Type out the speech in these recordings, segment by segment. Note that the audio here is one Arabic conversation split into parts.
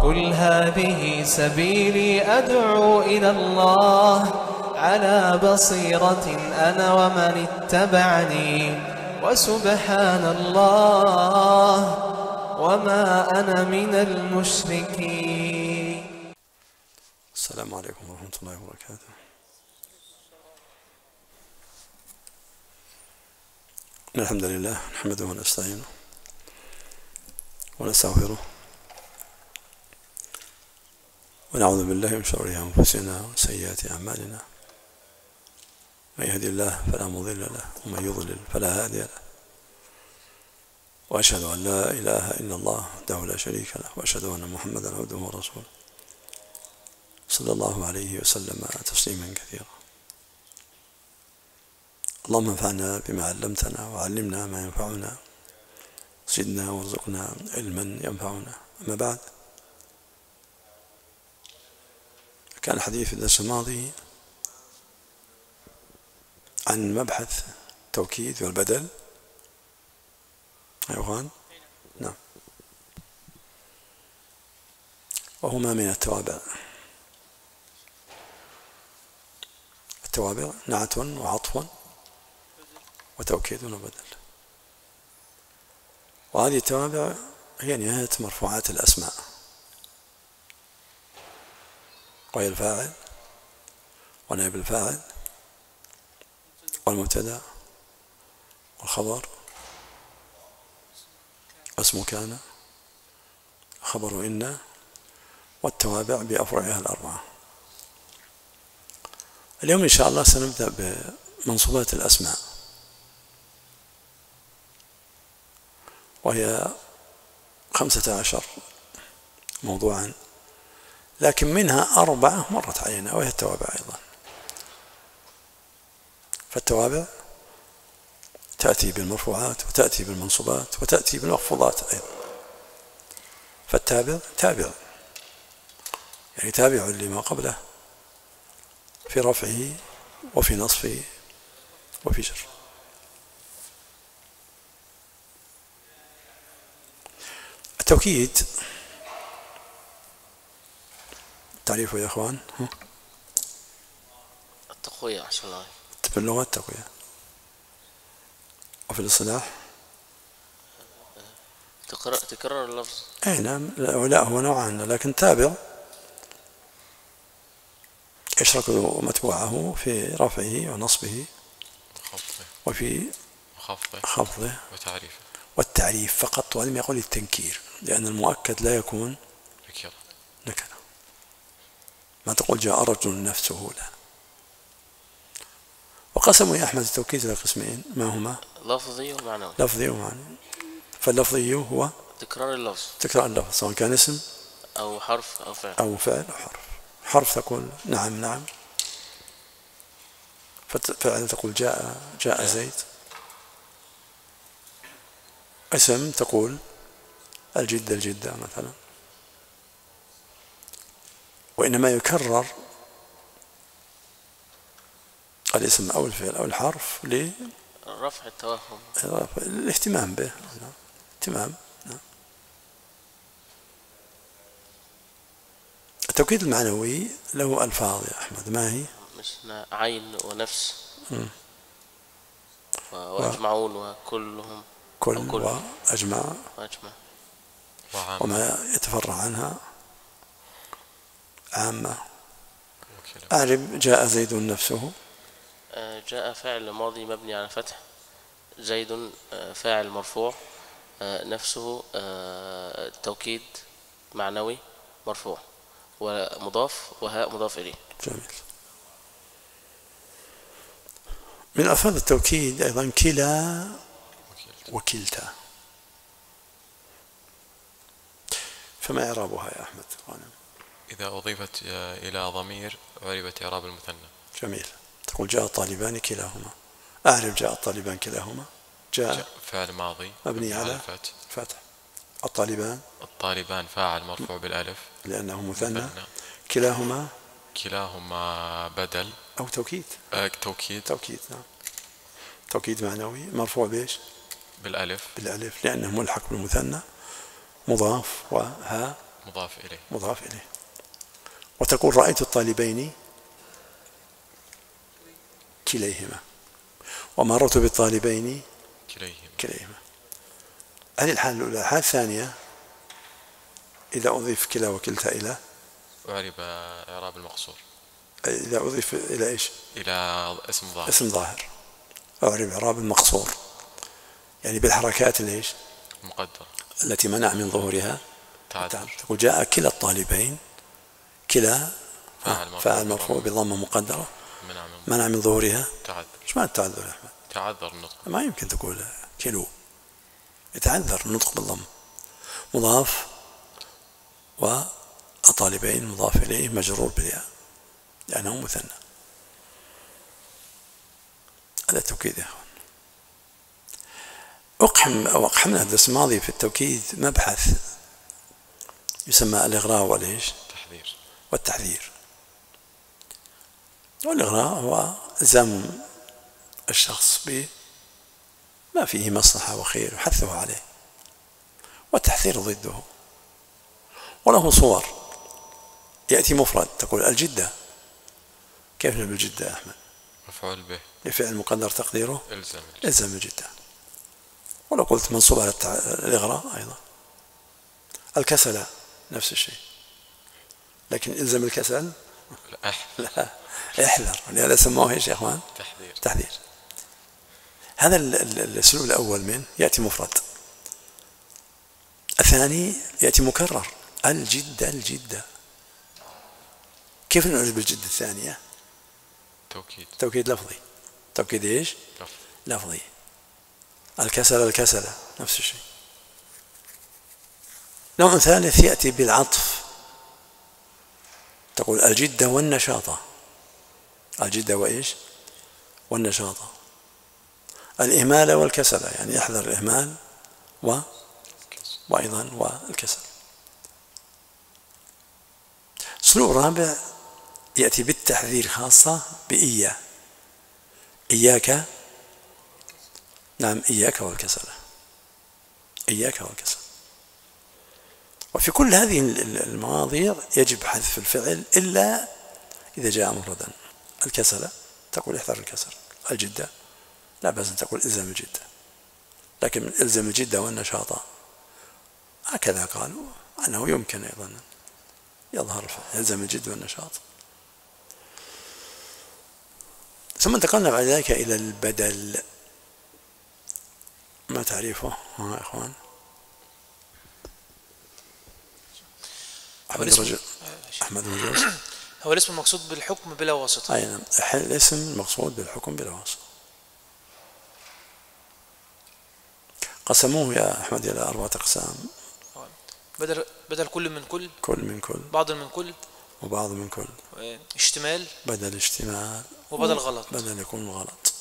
قل هذه سبيلي أدعو إلى الله على بصيرة أنا ومن اتبعني وسبحان الله وما أنا من المشركين. السلام عليكم ورحمة الله وبركاته. الحمد لله نحمده ونستعينه ونستغفره ونعوذ بالله من شرور أنفسنا وسيئات أعمالنا، من يهدي الله فلا مضل له ومن يضلل فلا هادي له، وأشهد أن لا إله إلا الله وحده لا شريك له، وأشهد أن محمدا عبده ورسوله صلى الله عليه وسلم تسليما كثيرا. اللهم انفعنا بما علمتنا وعلمنا ما ينفعنا، زدنا وارزقنا علما ينفعنا. أما بعد، كان الحديث في الدرس الماضي عن مبحث التوكيد والبدل. أيوة نعم، وهما من التوابع. التوابع نعت وعطف وتوكيد وبدل، وهذه التوابع هي نهاية مرفوعات الأسماء، وهي الفاعل ونائب الفاعل والمبتدأ والخبر واسم كان خبر إن، والتوابع بأفرعها الأربعة. اليوم إن شاء الله سنبدأ بمنصوبات الأسماء، وهي 15 موضوعا، لكن منها 4 مرت علينا، وهي التوابع أيضا. فالتوابع تأتي بالمرفوعات وتأتي بالمنصوبات وتأتي بالمخفوضات أيضا. فالتابع تابع، يعني تابع لما قبله في رفعه وفي نصبه وفي جر. التوكيد تعريفه يا اخوان؟ التقوية أحسن الله. في اللغة التقوية، وفي الاصطلاح تكرر اللفظ. اي نعم، لا هو نوعان، لكن تابع يشرك متبوعه في رفعه ونصبه وفي خفضه والتعريف فقط، ولم يقل التنكير، لأن المؤكد لا يكون نكرة. ما تقول جاء رجل نفسه، لا. وقسموا يا أحمد التوكيد إلى قسمين، ما هما؟ لفظي ومعنوي. لفظي ومعنوي. فاللفظي هو تكرار اللفظ، سواء كان اسم أو حرف أو فعل أو حرف. حرف تقول نعم نعم، فعل تقول جاء زيد. اسم تقول الجدة مثلا. وإنما يكرر الاسم أو الفعل أو الحرف لرفع التوهم، الاهتمام به، اهتمام. التوكيد المعنوي له ألفاظ يا أحمد، ما هي؟ مثل عين ونفس وأجمعون وكلهم، كل وأجمع وما يتفرع عنها عامة. أعرب جاء زيد نفسه. جاء فاعل ماضي مبني على فتح، زيد فاعل مرفوع، نفسه توكيد معنوي مرفوع ومضاف وهاء مضاف إليه. جميل. من ألفاظ التوكيد أيضا كلا وكلتا، فما إعرابها يا أحمد؟ إذا أضيفت إلى ضمير عربت إعراب المثنى. جميل. تقول جاء الطالبان كلاهما. أعرب جاء الطالبان كلاهما. جاء فعل ماضي مبني على فتح. الطالبان فاعل مرفوع بالألف لأنه مثنى. كلاهما بدل أو توكيد. توكيد نعم. توكيد معنوي مرفوع بالألف بالألف لأنه ملحق بالمثنى، مضاف وها مضاف إليه. وتقول رأيت الطالبين كليهما، ومررت بالطالبين كليهما. هذه الحالة الأولى. الحالة الثانية إذا أضيف كلا وكلتا إلى أعرب إعراب المقصور. إذا أضيف إلى إيش؟ إلى اسم ظاهر أعرب إعراب المقصور، يعني بالحركات ليش؟ مقدرة التي منع من ظهورها تعذر. تقول جاء كلا الطالبين، كلا فاعل مرفوع بضمة مقدرة منع من ظهورها تعذر. ايش معنى التعذر يا أحمد؟ تعذر النطق. ما يمكن تقول كيلو، يتعذر النطق بالضم. مضاف والطالبين مضاف إليه مجرور بالياء لأنه مثنى. هذا التوكيد يا أخوان. أقحمنا الدرس الماضي في التوكيد مبحث يسمى الإغراء والتحذير. والإغراء هو إلزام الشخص بما فيه مصلحة وخير وحثه عليه، والتحذير ضده. وله صور. يأتي مفرد تقول الجدة. كيف نقول الجدة يا أحمد؟ مفعول به لفعل مقدر تقديره إلزام الجدة. ولو قلت منصوب على الإغراء أيضا. الكسل نفس الشيء، لكن إلزم الكسل لا احذر. ولهذا سموه ايش يا اخوان؟ تحذير. هذا الاسلوب الاول من ياتي مفرد. الثاني ياتي مكرر. الجدة. كيف نعرف بالجدة الثانية؟ توكيد لفظي. توكيد ايش؟ لفظي. الكسل نفس الشيء. نوع ثالث ياتي بالعطف، تقول الجدة والنشاطة. الجدة وإيش؟ والنشاطة. الإهمال والكسل، يعني احذر الإهمال وأيضا والكسل. أسلوب رابع يأتي بالتحذير خاصة بإياه. إياك، نعم إياك والكسل. وفي كل هذه المواضيع يجب حذف الفعل إلا إذا جاء مفردا. الكسل تقول احذر الكسل. الجدة لا بأس أن تقول إلزم الجدة، لكن إلزم الجدة والنشاط هكذا قالوا أنه يمكن أيضا يظهر إلزم الجد والنشاط. ثم انتقلنا بعد ذلك إلى البدل. ما تعريفه يا إخوان؟ أحمد رجل هو الاسم المقصود بالحكم بلا واسطة. أي نعم، الاسم المقصود بالحكم بلا واسطة. قسموه يا أحمد إلى 4 أقسام. بدل كل من كل، بعض من كل، اشتمال، بدل اشتمال، وبدل غلط، بدل يكون غلط.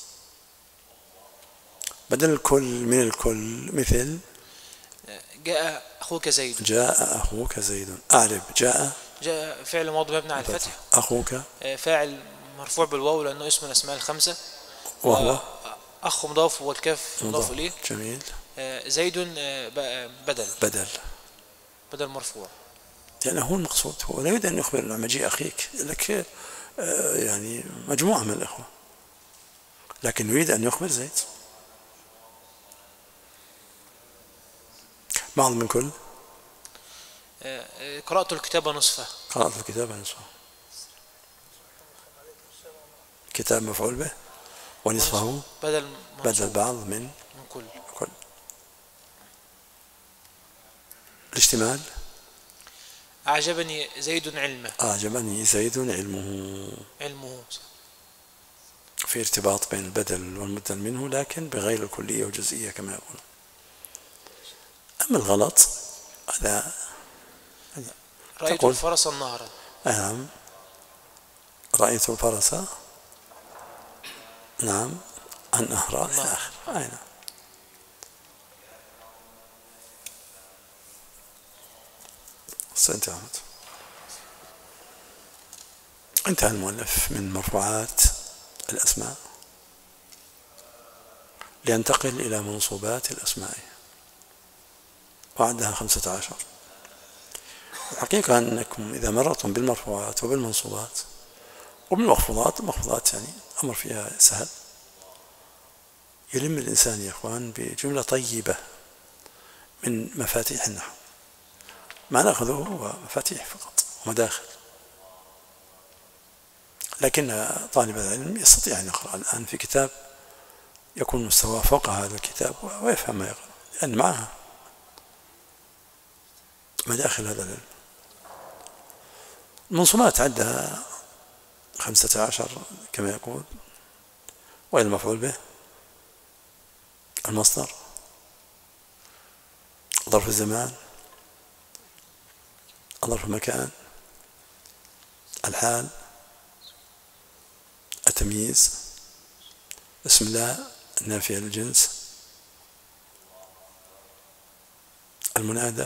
بدل الكل من الكل مثل جاء أخوك زيد. أعرب جاء فعل ماضي مبني على الفتح. أخوك فاعل مرفوع بالواو لأنه اسم من الأسماء الخمسة، وهو أخ مضاف والكاف مضاف إليه. جميل. زيد بدل مرفوع. يعني هو المقصود، هو لا يريد أن يخبر عن مجيء أخيك لك يعني مجموعة من الإخوة، لكن يريد أن يخبر زيد. بعض من كل، قرأت الكتاب نصفه. كتاب مفعول به، ونصفه بدل بعض من كل. الاشتمال أعجبني زيد علمه في ارتباط بين البدل والمبدل منه، لكن بغير الكلية والجزئية كما يقول. أما الغلط هذا رأيت الفرس النهر. نعم، رأيت الفرس، نعم، النهر. نعم. انتهى المؤلف من مرفوعات الأسماء لينتقل إلى منصوبات الأسماء، وعندها 15. الحقيقة أنكم إذا مررتم بالمرفوعات وبالمنصوبات وبالمخفوضات، المخفوضات يعني أمر فيها سهل، يلم الإنسان يا إخوان بجملة طيبة من مفاتيح النحو. ما نأخذه هو مفاتيح فقط ومداخل، لكن طالب العلم يستطيع أن يقرأ الآن في كتاب يكون مستواه فوق هذا الكتاب ويفهم ما يقرأ، لأن معها مداخل هذا العلم. المنصوبات عدها 15 كما يقول، وإلى المفعول به، المصدر، ظرف الزمان، ظرف المكان، الحال، التمييز، اسم الله النافية للجنس، المنادى،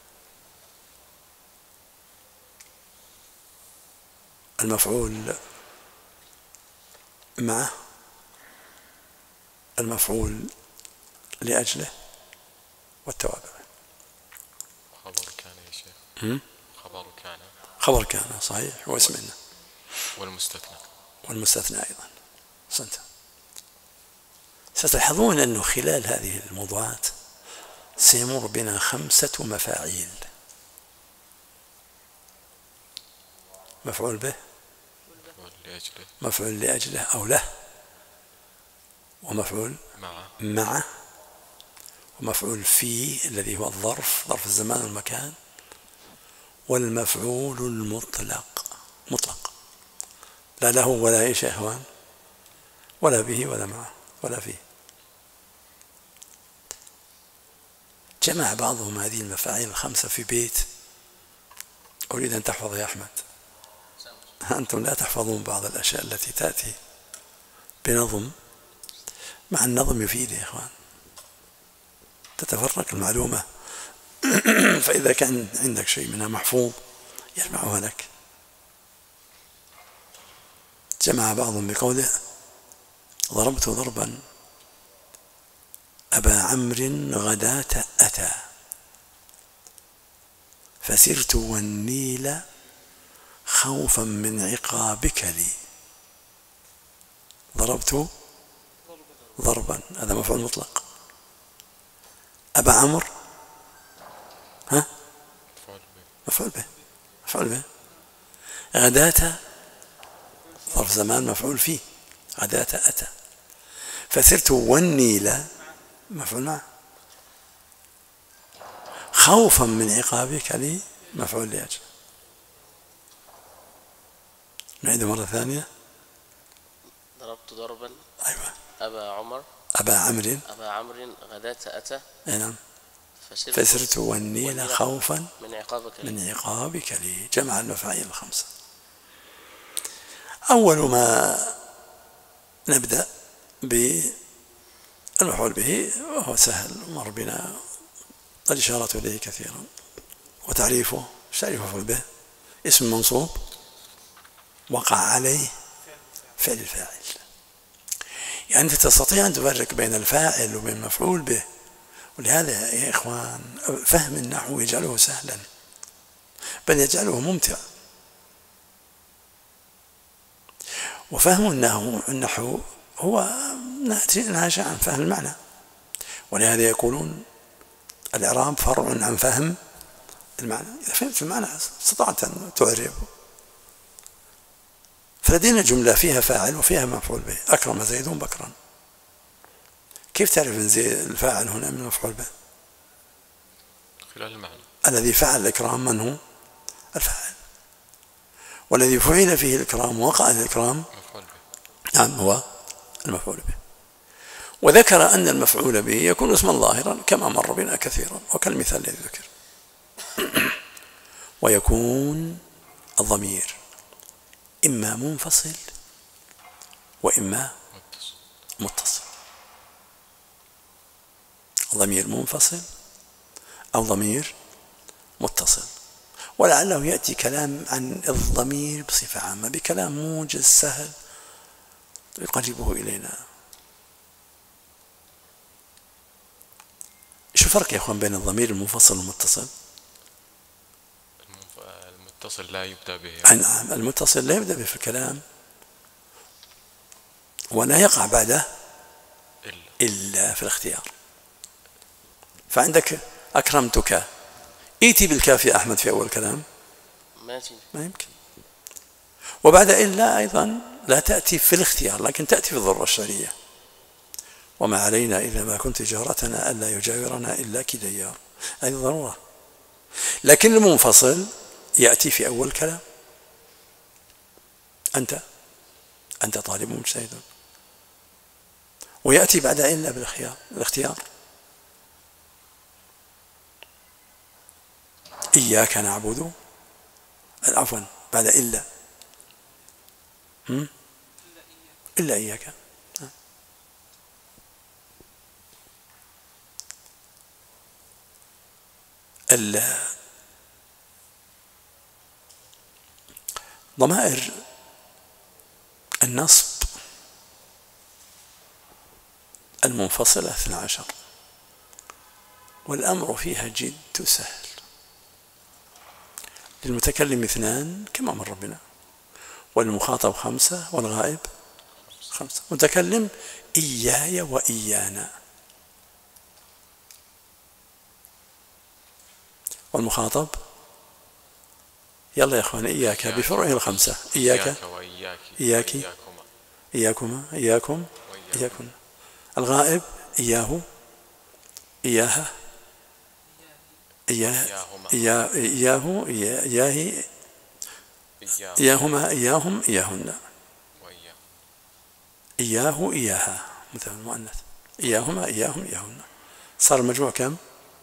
المفعول معه، المفعول لأجله، والتوابع. خبر كان يا شيخ. خبر كان صحيح، واسم إن، والمستثنى أيضا. ستلاحظون أنه خلال هذه الموضوعات سيمر بنا 5 مفاعيل: مفعول به، مفعول لأجله أو له، ومفعول معه، ومفعول فيه الذي هو الظرف، ظرف الزمان والمكان، والمفعول المطلق، مطلق لا له ولا إيش يا إخوان، ولا به ولا معه ولا فيه. جمع بعضهم هذه المفاعيل 5 في بيت. أريد أن تحفظ يا أحمد، أنتم لا تحفظون بعض الأشياء التي تأتي بنظم، مع النظم يفيد يا إخوان، تتفرق المعلومة. فإذا كان عندك شيء منها محفوظ يجمعها لك. جمع بعضهم بقوله: ضربت ضربا أبا عمرو غداة أتى، فسرت والنيل خوفا من عقابك لي. ضربت ضربا، هذا مفعول مطلق. أبا عمرو مفعول به. غداة ظرف زمان مفعول فيه، غداة أتى. فسرت والنيل مفعول معه. خوفا من عقابك لي مفعول لأجل. نعيد مرة ثانية. ضربت ضربا. أيوة. أبا عمرو غداة أتى. نعم. فسرت والنيل خوفا من عقابك لي. جمع المفاعيل 5. أول ما نبدأ بالمفعول به وهو سهل، مر بنا الإشارة إليه كثيرا. وتعريفه: تعريف مفعول به اسم منصوب وقع عليه فعل الفاعل. يعني أنت تستطيع أن تفرق بين الفاعل وبين المفعول به. ولهذا يا إخوان فهم النحو يجعله سهلا، بل يجعله ممتع. وفهم النحو هو ناشئ عن فهم المعنى، ولهذا يقولون الإعراب فرع عن فهم المعنى. إذا فهمت المعنى استطعت أن تعرب. فلدينا جملة فيها فاعل وفيها مفعول به: أكرم زيد بكرا. كيف تعرف أن زيد الفاعل هنا من المفعول به؟ خلال المعنى. الذي فعل الإكرام من هو؟ الفاعل. والذي فعل فيه الإكرام وقع الإكرام نعم هو المفعول به. وذكر أن المفعول به يكون اسما ظاهرا كما مر بنا كثيرا، وكالمثال الذي ذكر. ويكون الضمير إما منفصل وإما متصل. ضمير منفصل أو ضمير متصل. ولعله يأتي كلام عن الضمير بصفة عامة بكلام موجز سهل يقربه إلينا. شو الفرق يا أخوان بين الضمير المنفصل والمتصل؟ المتصل لا يبدأ به. نعم، المتصل لا يبدأ به في الكلام ولا يقع بعده إلا في الاختيار. فعندك أكرمتك، إيتي بالكاف يا أحمد في أول كلام، ما يمكن. وبعد إلا أيضا لا تأتي في الاختيار لكن تأتي في الضرورة الشرعية. وما علينا إذا ما كنت جارتنا ألا يجاورنا إلا كديار، هذه ضرورة. لكن المنفصل يأتي في أول كلام، أنت طالب مجتهد، ويأتي بعد إلا بالاختيار. إياك نعبد، عفوا بعد إلا إلا إياك. ضمائر النصب المنفصلة 12 والأمر فيها جد سهل. للمتكلم 2 كما مر بنا، والمخاطب 5 والغائب 5. متكلم إياي وإيانا، والمخاطب يلا يا اخوان إياك بفروعه 5، إياك إياك إياكما إياكم إياكن. الغائب إياه إياها إياه إياه إياه إياهما إياهم إياهن. إياه إياها مثل المؤنث، إياهما إياهم إياهن. صار المجموع كم؟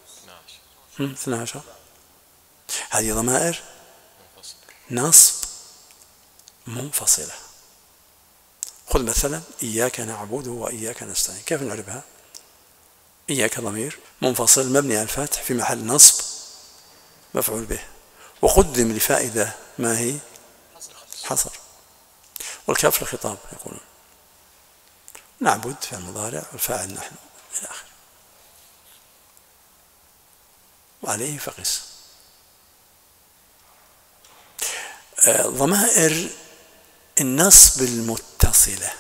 12. هذه ضمائر نصب منفصلة. خذ مثلا إياك نعبد وإياك نستعين، كيف نعرفها؟ إياك ضمير منفصل مبني على الفتح في محل نصب مفعول به، وقدم لفائدة ما هي؟ حصر. والكاف الخطاب يقولون نعبد في المضارع والفاعل نحن إلى آخره، وعليه فقس. ضمائر النصب المتصلة،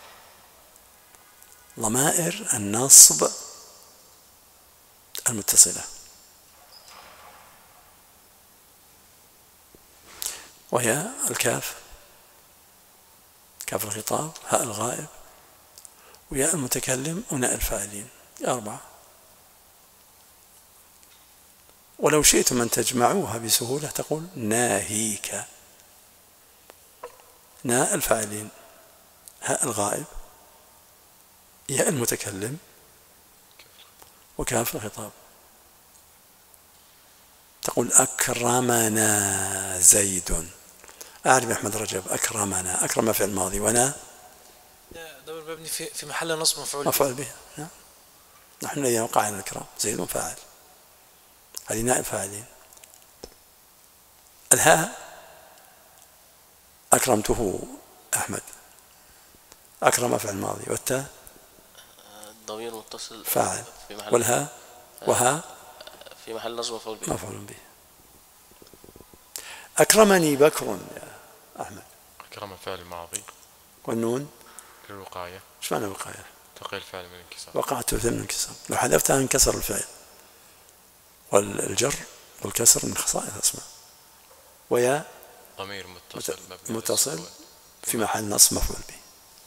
ضمائر النصب المتصلة، وهي الكاف، كاف الخطاب، هاء الغائب، وياء المتكلم، وناء الفاعلين، 4. ولو شئتم أن تجمعوها بسهولة تقول ناهيك، ناء الفاعلين، هاء الغائب، ياء المتكلم، وكاف الخطاب. تقول أكرمنا زيد. أعرف أحمد رجب أكرمنا، أكرم فعل الماضي، ونا ضمير مبني في محل نصب مفعول به. نحن إذا وقع على الإكرام زيد فاعل، هذه نائب فاعلين. الهاء أكرمته أحمد، أكرم فعل الماضي، والتاء ضمير متصل فاعل، والهاء وها في محل نصب مفعول به. أكرمني بكر يا أحمد، أكرم فعل ماضي، والنون للوقاية. ايش معنى وقاية؟ تقي الفعل من الانكسار. وقعت في الانكسار، لو حذفتها انكسر الفعل، والجر والكسر من خصائص اسماء. ويا ضمير متصل في محل نصب مفعول به.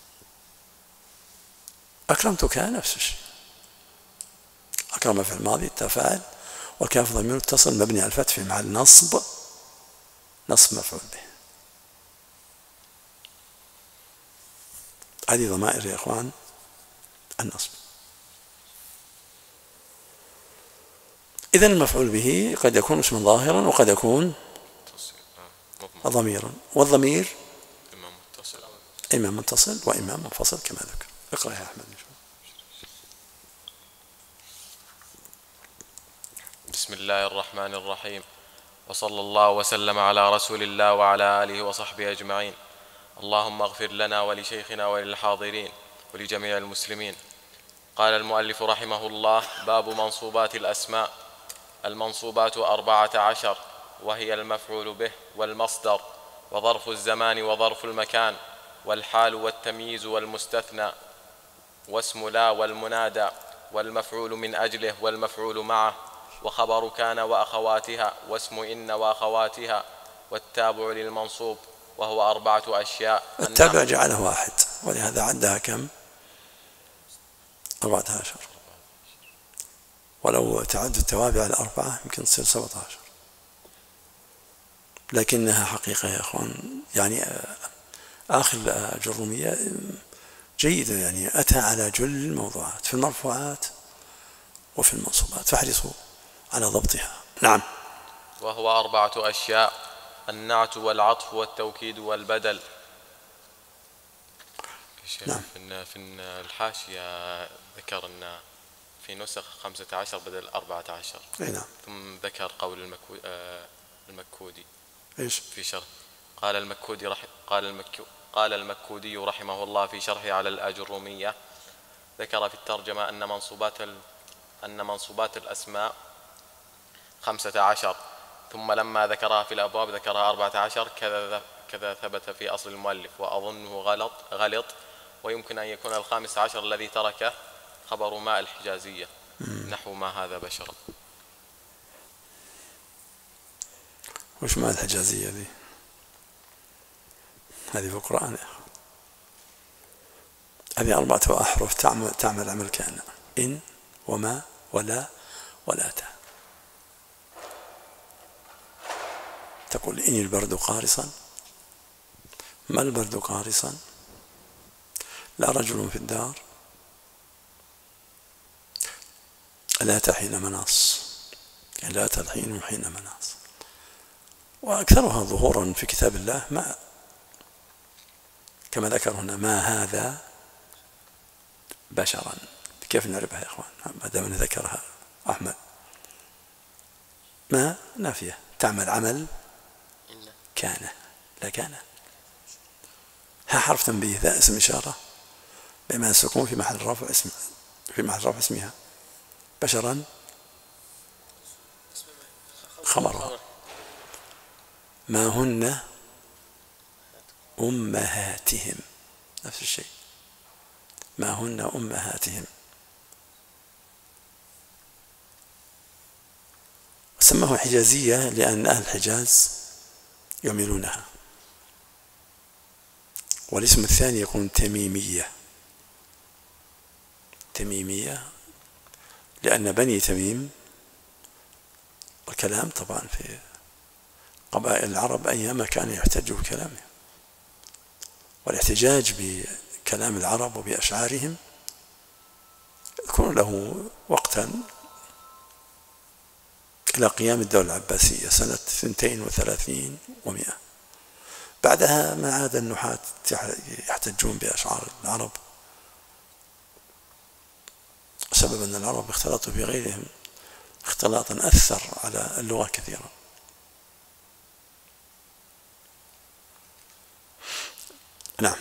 أكرمتك نفس الشيء، أكرم في الماضي التاء فاعل، والكاف ضمير متصل مبني على الفتح في محل نصب مفعول به. هذه ضمائر يا إخوان النصب. إذن المفعول به قد يكون اسما ظاهرا وقد يكون ضميرا، والضمير إما متصل وإما منفصل كما ذكر. اقرأ يا أحمد. بسم الله الرحمن الرحيم، وصلى الله وسلم على رسول الله وعلى آله وصحبه أجمعين. اللهم اغفر لنا ولشيخنا وللحاضرين ولجميع المسلمين. قال المؤلف رحمه الله: باب منصوبات الأسماء. المنصوبات 14، وهي المفعول به والمصدر وظرف الزمان وظرف المكان والحال والتمييز والمستثنى واسم لا والمنادى والمفعول من أجله والمفعول معه وخبر كان وأخواتها واسم إن وأخواتها والتابع للمنصوب وهو 4 أشياء. التابع جعله واحد ولهذا عدها كم؟ 14. ولو تعد التوابع الأربعة يمكن تصير 17. لكنها حقيقة يا أخوان يعني آخر الجرمية جيدة، يعني أتى على جل الموضوعات في المرفوعات وفي المنصوبات، فاحرصوا على ضبطها. نعم. وهو 4 أشياء: النعت والعطف والتوكيد والبدل. نعم. في الحاشية ذكر أن في نسخ 15 بدل 14. نعم. ثم ذكر قول المكودي إيش في شرح قال المكودي رحمه الله في شرحه على الآجرومية، ذكر في الترجمة أن منصوبات الأسماء 15، ثم لما ذكرها في الأبواب ذكرها 14. كذا ثبت في أصل المؤلف، وأظنه غلط، ويمكن أن يكون 15 الذي تركه خبر ماء الحجازية نحو ما هذا بشر. وش ماء الحجازية ذي؟ هذه في القرآن يا أخي. هذه 4 أحرف تعمل عمل كان: إن وما ولا ولاتا. تقول إن البرد قارصا، ما البرد قارصا، لا رجل في الدار، لا تحين مناص، يعني لا تلحين حين مناص. وأكثرها ظهورا في كتاب الله ما كما ذكر هنا: ما هذا بشرا. كيف نعرفها يا إخوان ما دام ذكرها أحمد؟ ما نافية تعمل عمل كان، لا كان. ها حرف تنبيه، ذا اسم إشارة بما السكون في محل رفع اسمها. بشرا خبرها. ما هن أمهاتهم، نفس الشيء، ما هن أمهاتهم. سموه حجازية لأن أهل الحجاز يميلونها. والاسم الثاني يكون تميمية لأن بني تميم، الكلام طبعا في قبائل العرب أيام كانوا يحتجوا بكلامهم، والاحتجاج بكلام العرب وبأشعارهم يكون له وقتا إلى قيام الدولة العباسية سنة 32 و100. بعدها ما عاد النحاة يحتجون بأشعار العرب، سبب أن العرب اختلطوا بغيرهم اختلاطا أثر على اللغة كثيرا. نعم.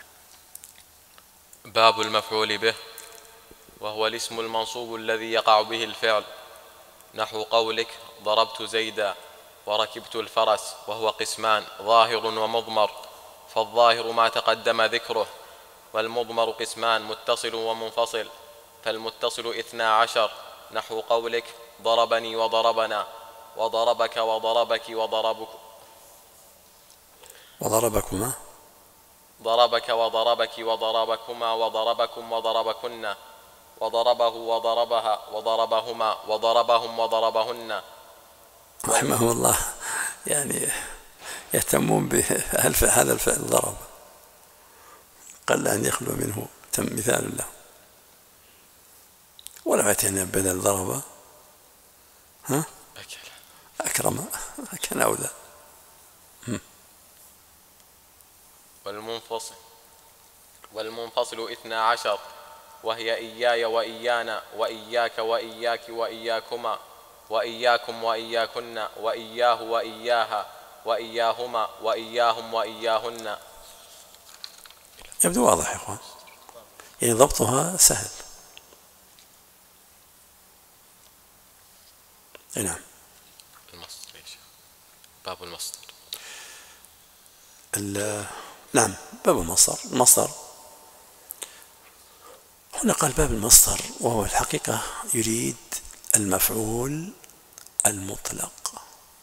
باب المفعول به، وهو الاسم المنصوب الذي يقع به الفعل، نحو قولك ضربت زيدا وركبت الفرس، وهو قسمان: ظاهر ومضمر. فالظاهر ما تقدم ذكره، والمضمر قسمان: متصل ومنفصل. فالمتصل 12، نحو قولك ضربني وضربنا، وضربك وضربك وضربكما، ضربك وضربك وضربكما وضربكم وضربكن، وضربه وضربها وضربهما وضربهم وضربهن. رحمه الله يعني يهتمون بهذا الفعل ضرب، قل أن يخلو منه مثال له. ولا أتينا بدل ضرب أكرم كان أولى. والمنفصل 12، وهي إياي وإيانا وإياك وإياك وإياكما وإياكم وإياكن وإياه وإياها وإياهما وإياهم وإياهن. يبدو واضح يا إخوان، يعني ضبطها سهل. نعم. باب المصدر. نعم باب المصدر هنا قال باب المصدر، وهو الحقيقة يريد المفعول المطلق.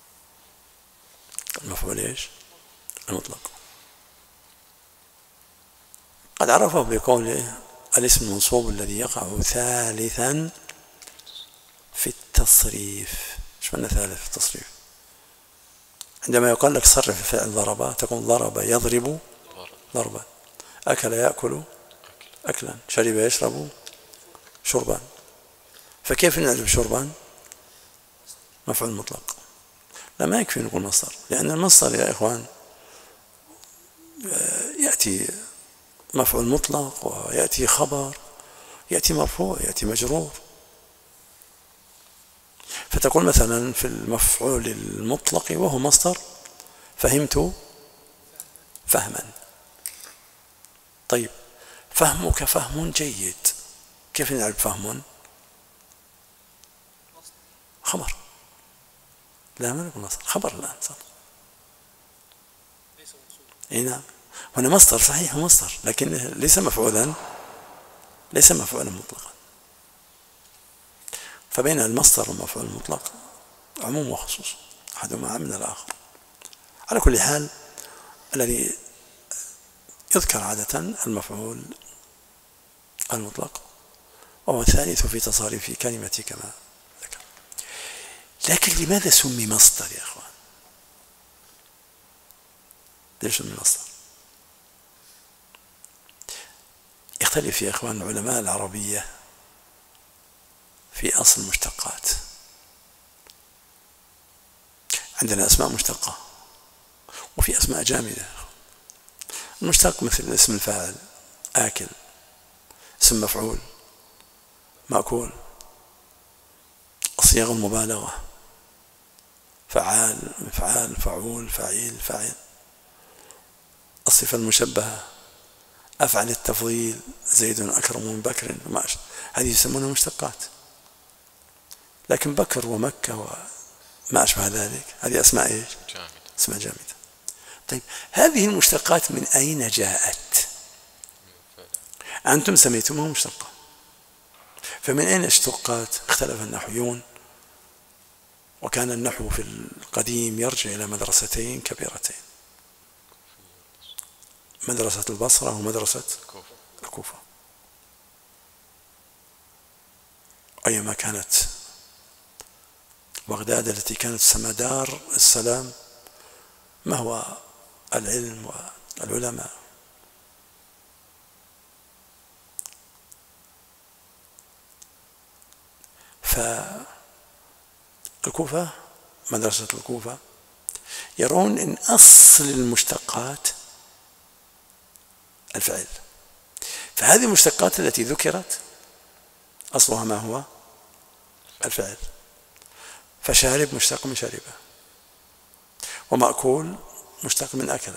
المفعول ايش؟ المطلق. قد عرفه بقوله الاسم المنصوب الذي يقع ثالثا في التصريف. ايش معنى ثالث في التصريف؟ عندما يقال لك صرف الفعل ضرب تكون ضرب يضرب ضربا، أكل يأكل أكلا، شرب يشرب شربا. فكيف نعرف شربا؟ مفعول مطلق. لا، ما يكفي نقول مصدر، لأن المصدر يا إخوان يأتي مفعول مطلق ويأتي خبر، يأتي مرفوع، يأتي مجرور. فتقول مثلا في المفعول المطلق وهو مصدر فهمت فهما. طيب فهمك فهم جيد، كيف نعرف فهم؟ خبر. لا، ما نقول مصدر، خبر الآن صار. اي نعم، هنا مصدر صحيح، مصدر لكن ليس مفعولا مطلقا. فبين المصدر والمفعول المطلق عموم وخصوص، أحدهما أعم من الآخر. على كل حال الذي يذكر عادة المفعول المطلق، وهو الثالث في تصاريف كلمة كما ذكر. لكن لماذا سمي مصدر يا أخوان؟ ليش سمي مصدر؟ يختلف يا إخوان علماء العربية في أصل المشتقات. عندنا أسماء مشتقة وفي أسماء جامدة. المشتق مثل اسم الفاعل آكل، اسم مفعول مأكول، صيغ المبالغة فعال مفعال فعول فعيل فاعل، الصفة المشبهة أفعل التفضيل زيد أكرم من بكر، هذه يسمونها مشتقات. لكن بكر ومكة وما أشبه ذلك هذه أسماء إيش؟ اسماء جامدة. طيب هذه المشتقات من أين جاءت؟ أنتم سميتموها مشتقة، فمن أين اشتقت؟ اختلف النحويون، وكان النحو في القديم يرجع إلى مدرستين كبيرتين، مدرسة البصرة ومدرسة الكوفة. أيما كانت بغداد التي كانت تسمى دار السلام، ما هو العلم والعلماء. فالكوفة مدرسة الكوفة يرون أن أصل المشتقات الفعل، فهذه المشتقات التي ذكرت أصلها ما هو؟ الفعل. فشارب مشتق من شربه، ومأكول مشتق من أكله.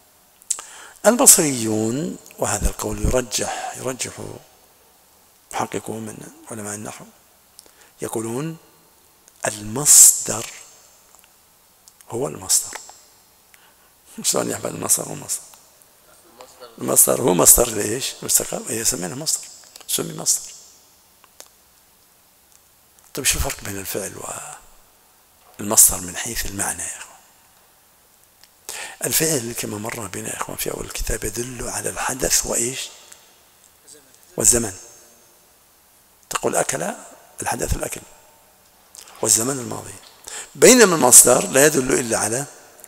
البصريون، وهذا القول يرجح محققون من علماء النحو، يقولون المصدر هو المصدر. شلون يحمل المصدر هو المصدر؟ المصدر هو مصدر ليش؟ مستقر، يسمونه مصدر، سمي مصدر. طيب شو الفرق بين الفعل والمصدر من حيث المعنى يا اخوان؟ الفعل كما مر بنا يا اخوان في اول الكتاب يدل على الحدث وايش؟ والزمن. تقول اكل، الحدث الاكل، والزمن الماضي. بينما المصدر لا يدل الا على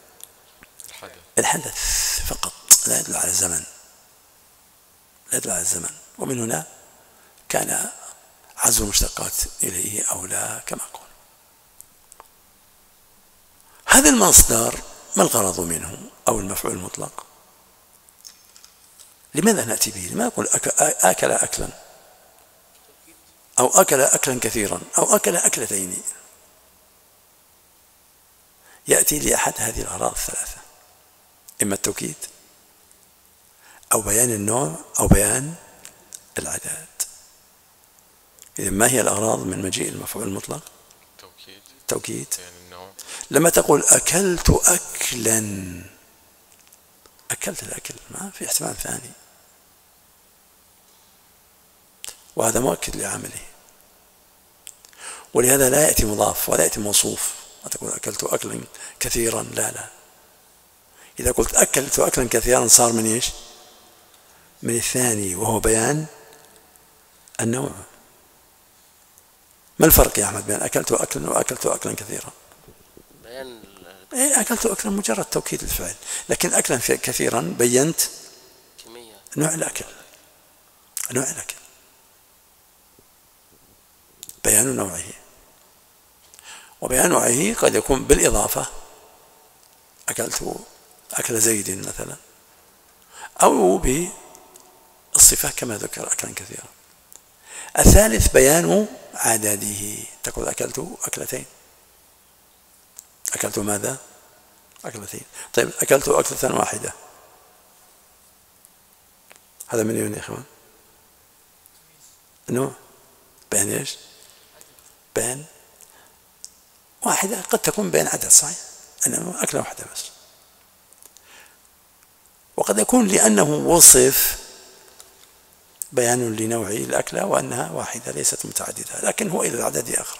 الحدث فقط، لا يدل على الزمن، لا يدل على الزمن. ومن هنا كان عزو المشتقات إليه أولى كما قلنا. هذا المصدر ما الغرض منه أو المفعول المطلق؟ لماذا نأتي به؟ لماذا نقول أكل أكلا، أو أكل أكلا كثيرا، أو أكل أكلتين؟ يأتي لأحد هذه الأغراض الثلاثة: إما التوكيد، أو بيان النوع، أو بيان العدد. إذا ما هي الأغراض من مجيء المفعول المطلق؟ توكيد. لما تقول أكلت أكلا، أكلت الأكل، ما في احتمال ثاني، وهذا مؤكد لعمله، ولهذا لا يأتي مضاف ولا يأتي موصوف. ما تقول أكلت أكلا كثيرا، لا. إذا قلت أكلت أكلا كثيرا صار من إيش؟ من الثاني، وهو بيان النوع. ما الفرق يا أحمد بين أكلت أكلا وأكلت أكلا كثيرا؟ بيان أكلت أكلا مجرد توكيد الفعل، لكن أكلا كثيرا بينت كمية نوع الأكل، نوع الأكل، بيان نوعه. وبيان نوعه قد يكون بالإضافة، أكلت أكل زيد مثلا، أو بالصفة كما ذكر أكلا كثيرا. الثالث بيان عدده، تقول أكلت أكلتين، أكلت ماذا؟ أكلتين. طيب أكلت أكلة واحدة، هذا من يا إخوان؟ نوع بيان إيش؟ بيان واحدة، قد تكون بين عدد، صحيح أنه أكلة واحدة بس. وقد يكون لأنه وصف بيان لنوع الأكلة وأنها واحدة ليست متعددة، لكن هو إلى العدد آخر.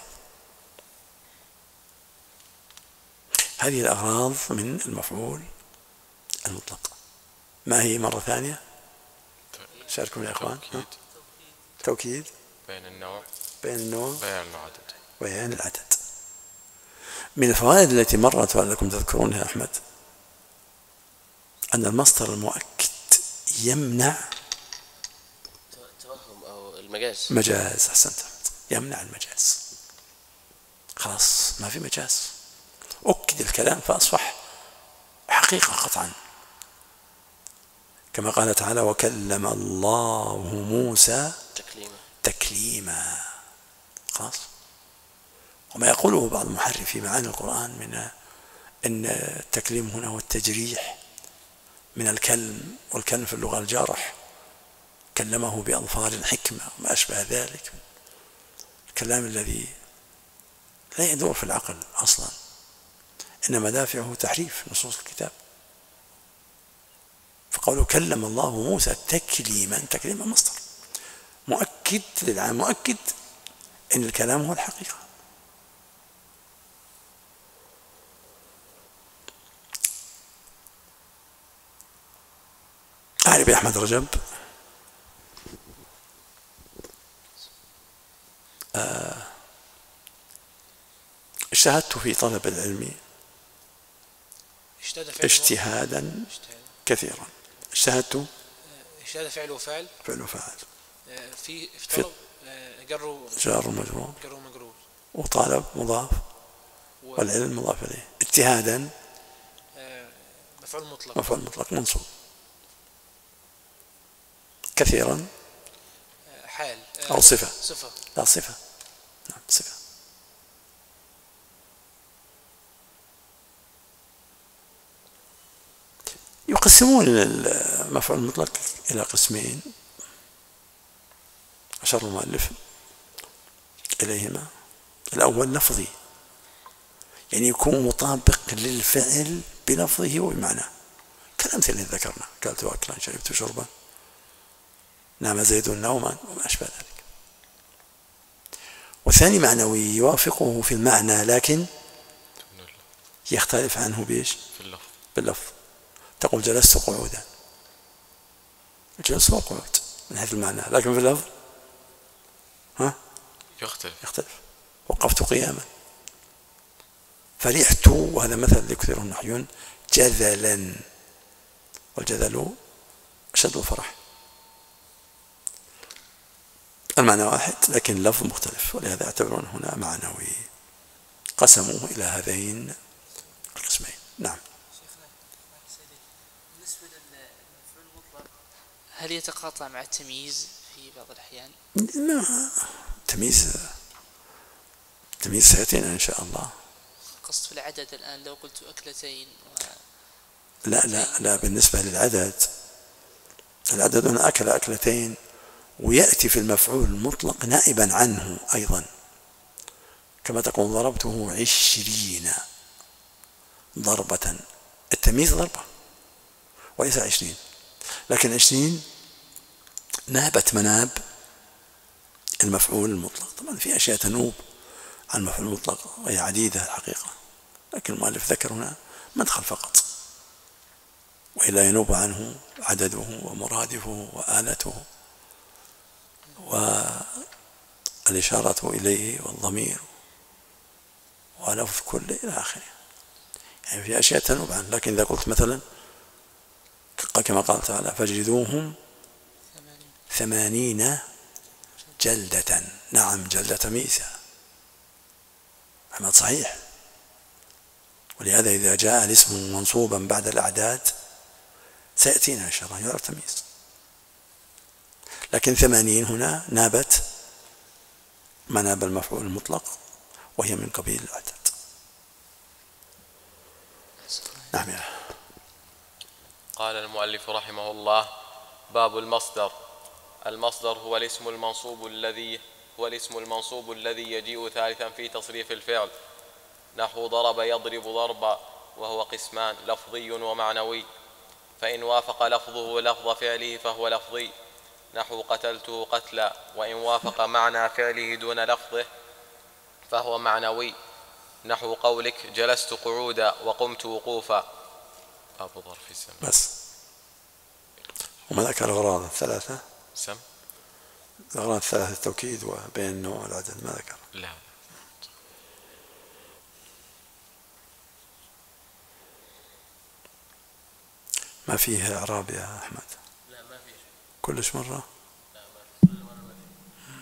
هذه الأغراض من المفعول المطلق. ما هي مرة ثانية؟ شاركوا يا أخوان. توكيد بين النوع، بين العدد، بيان العدد. من الفوائد التي مرت ولكم تذكرونها أحمد، أن المصدر المؤكد يمنع التوهم أو المجاز. مجاز، أحسنت، يمنع المجاز. خلاص ما في مجاز، أكد الكلام فأصبح حقيقة قطعا، كما قال تعالى وكلم الله موسى تكليما. خلاص. وما يقوله بعض محرفي معاني القرآن من أن التكليم هنا هو التجريح من الكلم، والكلم في اللغة الجارح، كلمه بأظفار الحكمة وما أشبه ذلك، الكلام الذي لا يدور في العقل أصلا، إنما دافعه تحريف نصوص الكتاب. فقالوا كلم الله موسى تكليما، تكليما مصدر مؤكد للعام، مؤكد إن الكلام هو الحقيقة. أعرف يا أحمد رجب، اجتهدت في طلب العلم اجتهادا كثيرا. اجتهدت اجتهاد فعل وفاعل، فعل وفاعل، في طلب جار ومجرور، وطالب مضاف، والعلم مضاف إليه. اجتهادا مفعول مطلق، مفعول مطلق منصوب. كثيرا حال أو صفة، لا صفة، نعم صفة. يقسمون المفعول المطلق إلى قسمين أشار المؤلف إليهما. الأول لفظي، يعني يكون مطابق للفعل بلفظه وبمعناه، كالأمثلة اللي ذكرنا، أكلت أكلا، شربت شربا، نام زيد نوما وما أشبه ذلك. والثاني معنوي، يوافقه في المعنى لكن يختلف عنه بإيش؟ باللفظ. تقول جلست قعودا، الجلوس هو القعود من حيث المعنى، لكن في اللفظ يختلف. وقفت قياما، فرحت، وهذا مثل يكثره النحويون، جذلا، والجذل أشد الفرح. المعنى واحد لكن اللفظ مختلف، ولهذا يعتبرون هنا معنوي، قسموه إلى هذين القسمين. نعم. بالنسبة للمفعول المطلق، هل يتقاطع مع التمييز في بعض الأحيان؟ لا، تمييز سيأتينا إن شاء الله. قصد في العدد الآن لو قلت أكلتين لا بالنسبة للعدد، العدد هنا أكل أكلتين، ويأتي في المفعول المطلق نائبا عنه أيضا، كما تقول ضربته 20 ضربة. التمييز ضربة وليس 20، لكن 20 نابت مناب المفعول المطلق. طبعا في أشياء تنوب عن المفعول المطلق وهي عديدة الحقيقة، لكن المؤلف ذكر هنا مدخل فقط، وإلا ينوب عنه عدده ومرادفه وآلته والإشارة إليه والضمير ولفظ كل إلى آخره. يعني في أشياء تنوب عنه، لكن إذا قلت مثلا كما قال تعالى فاجلدوهم 80 جلدة، نعم جلدة ميسة، هذا صحيح. ولهذا إذا جاء الاسم منصوبا بعد الأعداد سيأتينا إن شاء الله يعرف تمييز، لكن 80 هنا نابت مناب المفعول المطلق وهي من قبيل الأعداد. نعم. قال المؤلف رحمه الله: باب المصدر. المصدر هو الاسم المنصوب الذي يجيء ثالثا في تصريف الفعل، نحو ضرب يضرب ضربا، وهو قسمان: لفظي ومعنوي. فإن وافق لفظه لفظ فعله فهو لفظي، نحو قتلته قتلا، وإن وافق معنى فعله دون لفظه فهو معنوي، نحو قولك جلست قعودا وقمت وقوفا. باب ظرف السم. بس وما ذكر الأغراض الثلاثة؟ سم الأغراض الثلاثة التوكيد وبين النوع والعدد ما ذكر؟ لا. ما فيه إعراب يا أحمد؟ لا ما فيه كلش مرة؟ لا ما كل مرة ما فيه.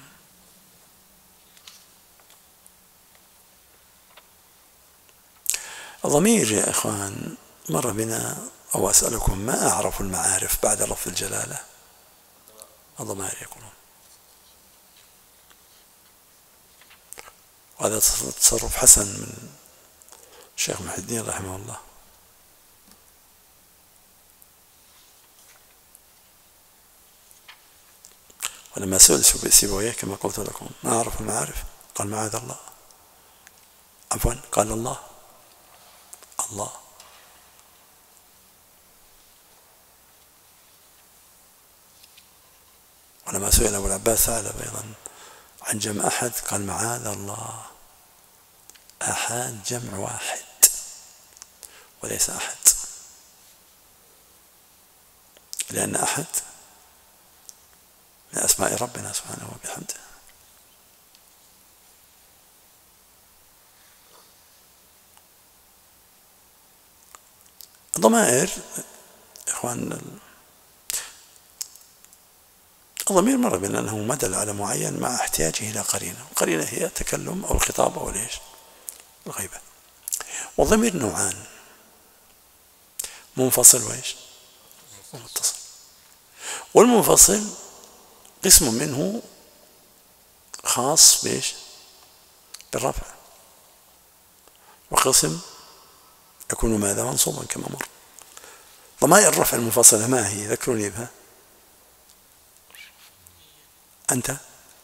الضمير يا إخوان مر بنا، أو أسألكم ما أعرف المعارف بعد لفظ الجلالة؟ الضمائر يقولون، وهذا تصرف حسن من الشيخ محي الدين رحمه الله. ولما سئل سيبويه كما قلت لكم ما أعرف المعارف، قال معاذ الله، عفوا قال الله. ولما سئل أبو العباس ثعلب أيضا عن جمع أحد قال معاذ الله. أحد جمع واحد وليس أحد، لأن أحد من أسماء ربنا سبحانه وبحمده. الضمائر إخوان، الضمير مر بنا أنه مدل على معين مع احتياجه إلى قرينة، القرينة هي التكلم أو الخطاب أو ليش الغيبة. والضمير نوعان: منفصل وإيش ومتصل. والمنفصل قسم منه خاص بإيش بالرفع، وقسم يكون ماذا منصوبا كما مر. ضمائر الرفع المنفصلة ما هي؟ ذكروني بها. أنت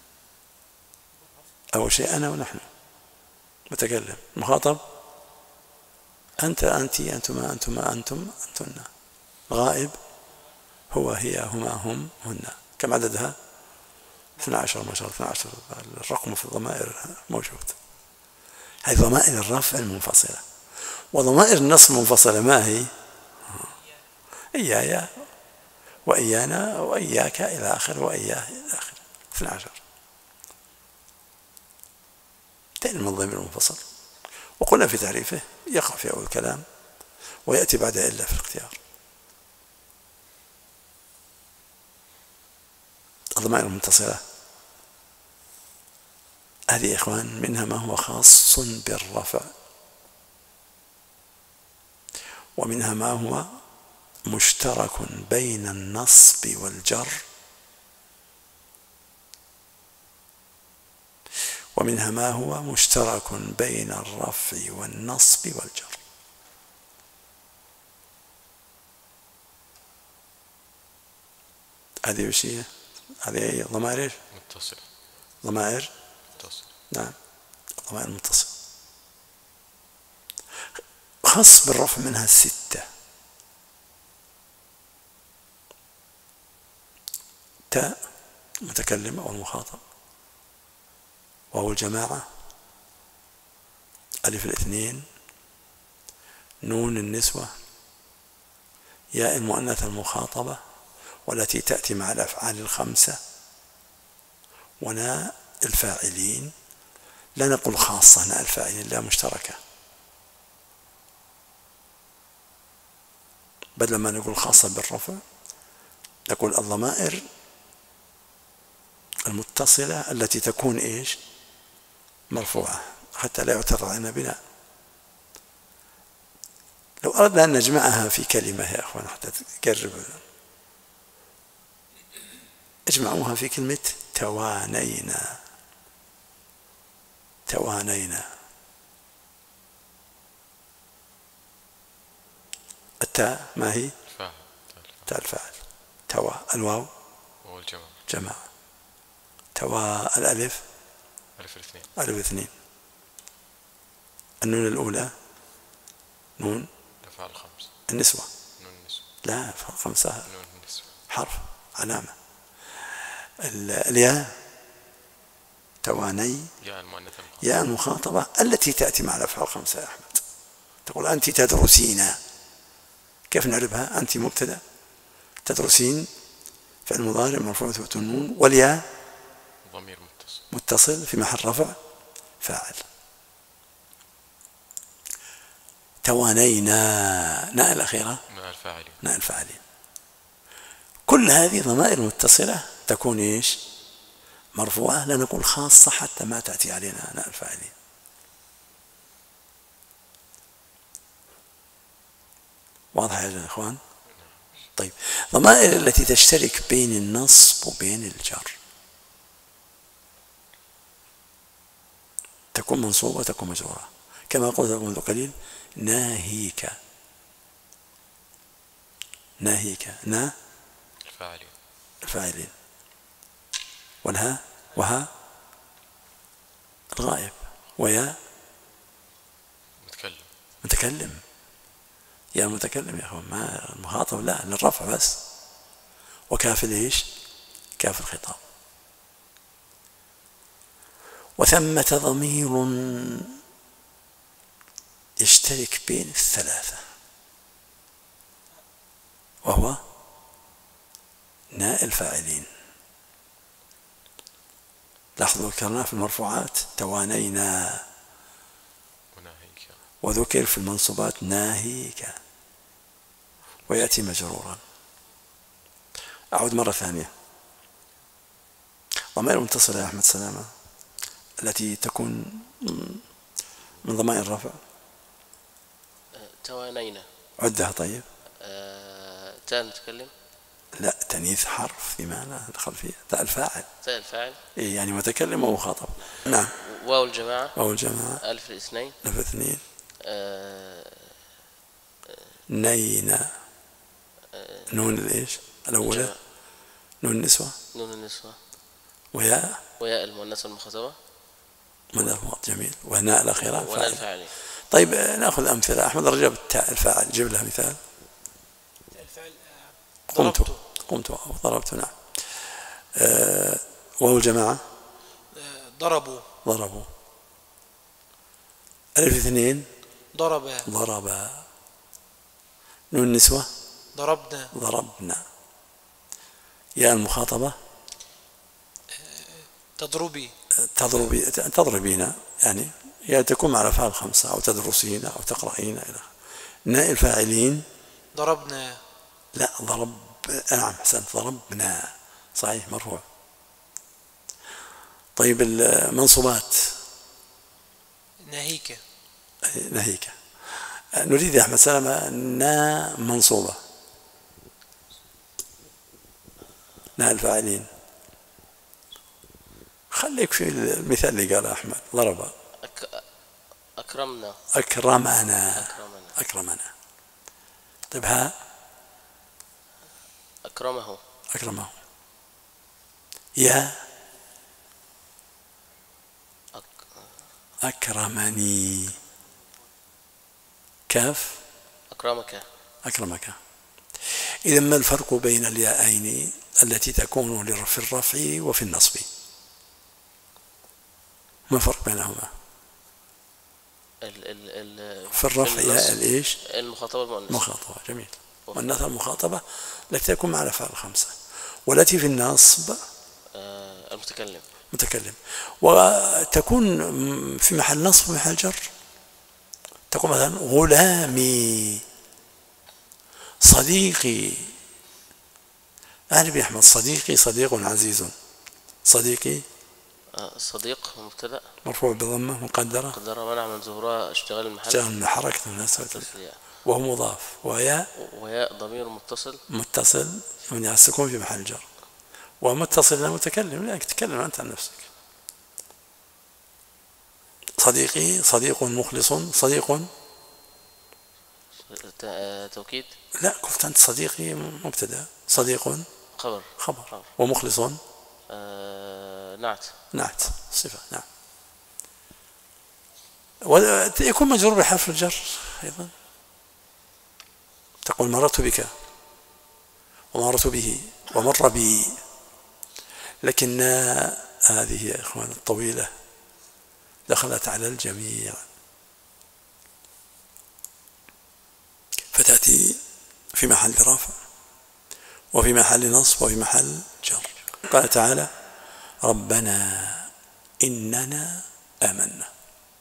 أول شيء أنا ونحن متكلم، مخاطب أنت أنت أنتما أنتما أنتم أنتن، غائب هو هي هما هم هن. كم عددها؟ 12 ما شاء الله، 12 الرقم في الضمائر موجود. هذه ضمائر الرفع المنفصلة. وضمائر النصب المنفصلة ما هي؟ إياي وإيانا وإياك إلى آخر وإياه إلى آخر 12 من الضمير المنفصل. وقلنا في تعريفه يقع في أول الكلام ويأتي بعد إلا في الاختيار. الضمائر المتصلة هذه إخوان منها ما هو خاص بالرفع، ومنها ما هو مشترك بين النصب والجر، ومنها ما هو مشترك بين الرفع والنصب والجر. هذه وش هي؟ هذه ضمائر ايش؟ متصل. ضمائر متصل. نعم. ضمائر المتصلة خاص بالرفع منها 6: تاء المتكلم أو المخاطب، واو الجماعة، ألف الاثنين، نون النسوة، ياء المؤنث المخاطبة والتي تأتي مع الأفعال الخمسة، وناء الفاعلين. لا نقول خاصة، ناء الفاعلين لا مشتركة، بل لما نقول خاصة بالرفع نقول الضمائر المتصلة التي تكون إيش؟ مرفوعة، حتى لا يعترض علينا بناء. لو أردنا أن نجمعها في كلمة يا أخوان حتى تقرب، اجمعوها في كلمة توانينا. توانينا. التاء ما هي؟ تاء الفاعل. توا الواو جماعة. توا الألف ألف اثنين. النون الأولى نون الأفعال الخمس. النسوة. نون النسوة. لا خمسة نون النسوة حرف علامة. الياء تواني ياء المخاطبة التي تأتي مع الأفعال الخمسة. يا أحمد تقول أنت تدرسين، كيف نعرفها؟ أنت مبتدأ، تدرسين فعل مضارع مرفوع ثبوت النون، والياء ضمير متصل في محل رفع فاعل. توانينا ناء الأخيرة ناء الفاعلين. كل هذه ضمائر متصلة تكون إيش؟ مرفوعة. لا نقول خاصة حتى ما تأتي علينا ناء الفاعلين. واضح يا إخوان؟ طيب، ضمائر التي تشترك بين النصب وبين الجر تكون منصوبة وتكون مجرورة، كما قلت لكم منذ قليل: ناهيك. ناهيك نا الفاعلين، والها وها الغائب، ويا متكلم. يا متكلم يا اخوان، ما المخاطب لا للرفع بس. وكاف ايش؟ كاف الخطاب. وثمة ضمير يشترك بين الثلاثة، وهو ناء الفاعلين. لاحظوا ذكرناه في المرفوعات توانينا، وذكر في المنصوبات ناهيك، ويأتي مجرورا. أعود مرة ثانية. ضمائر متصلة يا أحمد سلامة التي تكون من ضمائر الرفع. توانينا عدها. طيب. تاء المتكلم. لا، تأنيث حرف في معنى دخل فيه. تاء الفاعل. تاء الفاعل. إيه يعني متكلم ومخاطب. نعم. واو الجماعة. واو الجماعة. ألف الاثنين. ألف الاثنين. نينا. نون الإيش الأولى؟ نون النسوة. نون النسوة. وياء المؤنثة المخاطبة. جميل. وناء الأخيرة وناء الفاعل. طيب نأخذ أمثلة. أحمد رجب التاء الفاعل، جيب لها مثال. قمت أو ضربت. نعم. واو الجماعة ضربوا. ألف اثنين ضربا. نون النسوة ضربنا. يا المخاطبة تضربين، يعني هي تكون مع الأفعال الخمسة، أو تدرسين أو تقرأين إلى ناء الفاعلين. ضربنا. لا ضرب. نعم أحسنت، ضربنا صحيح مرفوع. طيب المنصوبات. ناهيك. نريد يا أحمد سلامة نا منصوبة، نا الفاعلين. خليك في المثال اللي قاله أحمد. ضرب. أكرمنا. طيب ها؟ أكرمه. يا أكرمني. كاف أكرمك. إذا ما الفرق بين الياءين التي تكون في الرفع وفي النصب؟ ما الفرق بينهما؟ في الرفع ياء الإيش؟ المخاطبة والمؤنث. مخاطبة، جميل. والنثر المخاطبة التي تكون مع الأفعال الخمسة، والتي في النصب متكلم، وتكون في محل نصب في محل جر. تقول مثلا غلامي، صديقي. أهلا بي أحمد. صديقي صديق عزيز. صديقي الصديق مبتدأ مرفوع بضمة مقدرة منع من ظهورها اشتغال المحل من حركة الناس، وهو مضاف. وياء ضمير متصل من السكون في محل جر، ومتصل لا متكلم، لا تتكلم أنت عن نفسك. صديقي صديق مخلص. صديق توكيد. لا، قلت أنت صديقي مبتدأ، صديق خبر. ومخلص نعت صفة. نعم. ويكون مجرور بحرف الجر أيضا. تقول مررت بك، ومررت به، ومر بي. لكن هذه يا إخوان الطويلة دخلت على الجميع، فتأتي في محل رفع وفي محل نصب وفي محل جر. قال تعالى ربنا إننا آمنا.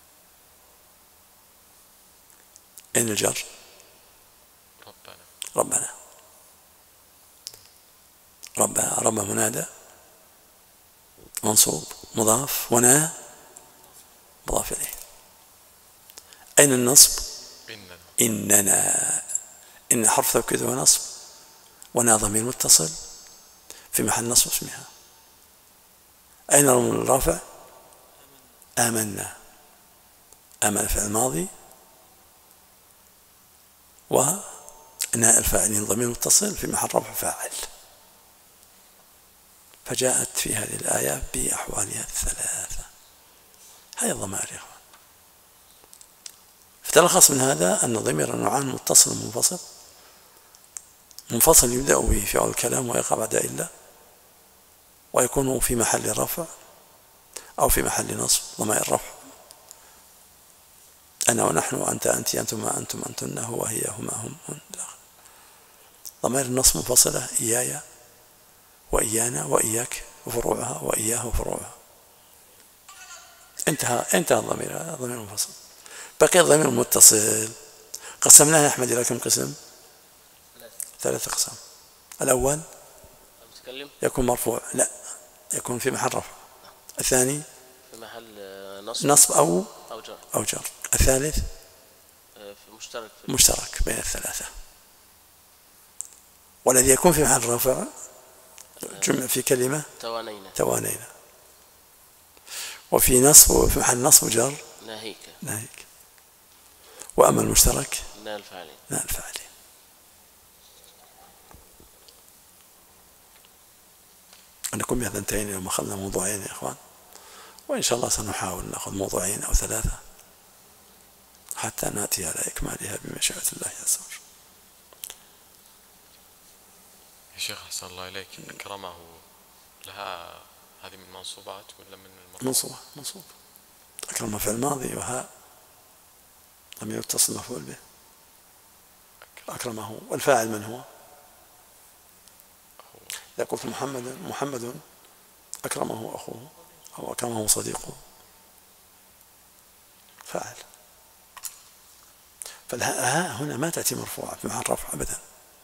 أين الجر؟ ربنا. رب منادى منصوب مضاف، ونا مضاف إليه. أين النصب؟ إننا. إن حرف توكيد ونصب، ونا ضمير متصل في محل نصب اسمها. أين الرافع؟ آمنا. آمن فعل ماضي، وناء الفاعلين ضمير متصل في محل رفع فاعل. فجاءت في هذه الآية بأحوالها الثلاثة. هذه الضمائر يا إخوان. فتلخص من هذا أن ضمير النوعان متصل ومنفصل. منفصل يبدأ به فعل الكلام ويقع بعد إلا، ويكون في محل رفع أو في محل نصب. ضمائر رفع أنا ونحن، أنت أنت، أنتما أنتم أنتن، هو هي هما هم هن. ضمائر النصب منفصلة، إياي وإيانا وإياك وفروعها، وإياه وفروعها. انتهى الضمير، هذا ضمير منفصل. بقي الضمير المتصل. قسمناه يا أحمد إلى كم قسم؟ 3 أقسام. الأول يكون مرفوع، لا يكون في محل رفع. الثاني في محل نصب أو جر. الثالث مشترك بين الثلاثة. والذي يكون في محل رفع جمع في كلمة توانينا. وفي نصب، وفي محل نصب جر ناهيك. وأما المشترك ناء الفاعلين. نكون بهذا انتهينا. يوم أخذنا موضوعين يا إخوان، وإن شاء الله سنحاول نأخذ موضوعين أو 3 حتى نأتي على إكمالها بمشيئة الله عز وجل. يا شيخ أحسن الله إليك، أكرمه لها هذه من منصوبات ولا من منصوب. أكرم في الماضي، وها ضمير يتصل مفعول به. أكرمه، والفاعل من هو؟ إذا قلت محمد أكرمه أخوه أو أكرمه صديقه، فاعل. فالهاء هنا ما تأتي مرفوعة في محل رفع أبدا.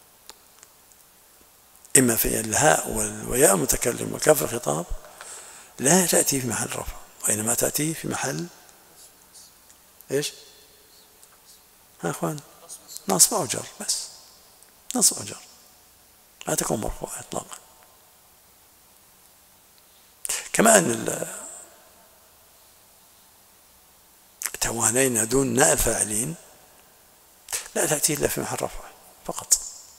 إما في الهاء وياء المتكلم وكاف الخطاب لا تأتي في محل رفع، وإنما تأتي في محل إيش؟ ها أخوان؟ نصب أو جر. بس نصب أو جر، ما تكون مرفوعة إطلاقا. كما أن التوانين دون ناء الفاعلين لا تأتي إلا في محل رفع فقط.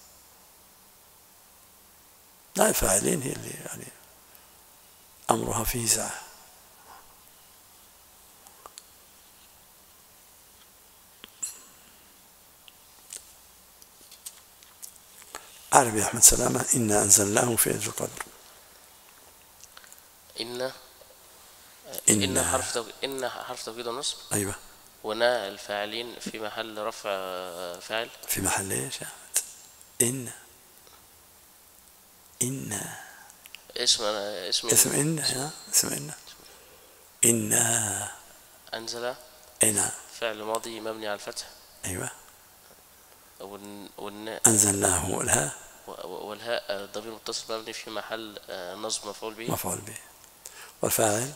ناء الفاعلين هي اللي يعني أمرها فيه سعة. أعرف يا أحمد سلامة. إنا أنزلناه في ليلة القدر. إن حرف توكيد ونصب. أيوة. ونا الفاعلين في محل رفع فاعل. في محل إيش يا أحمد؟ إن اسم إن يا اسم إن أنزل. نعم. فعل ماضي مبني على الفتح. أيوة. أنزلناه الهاء. والهاء ضمير متصل مبني في محل نصب مفعول به. والفاعل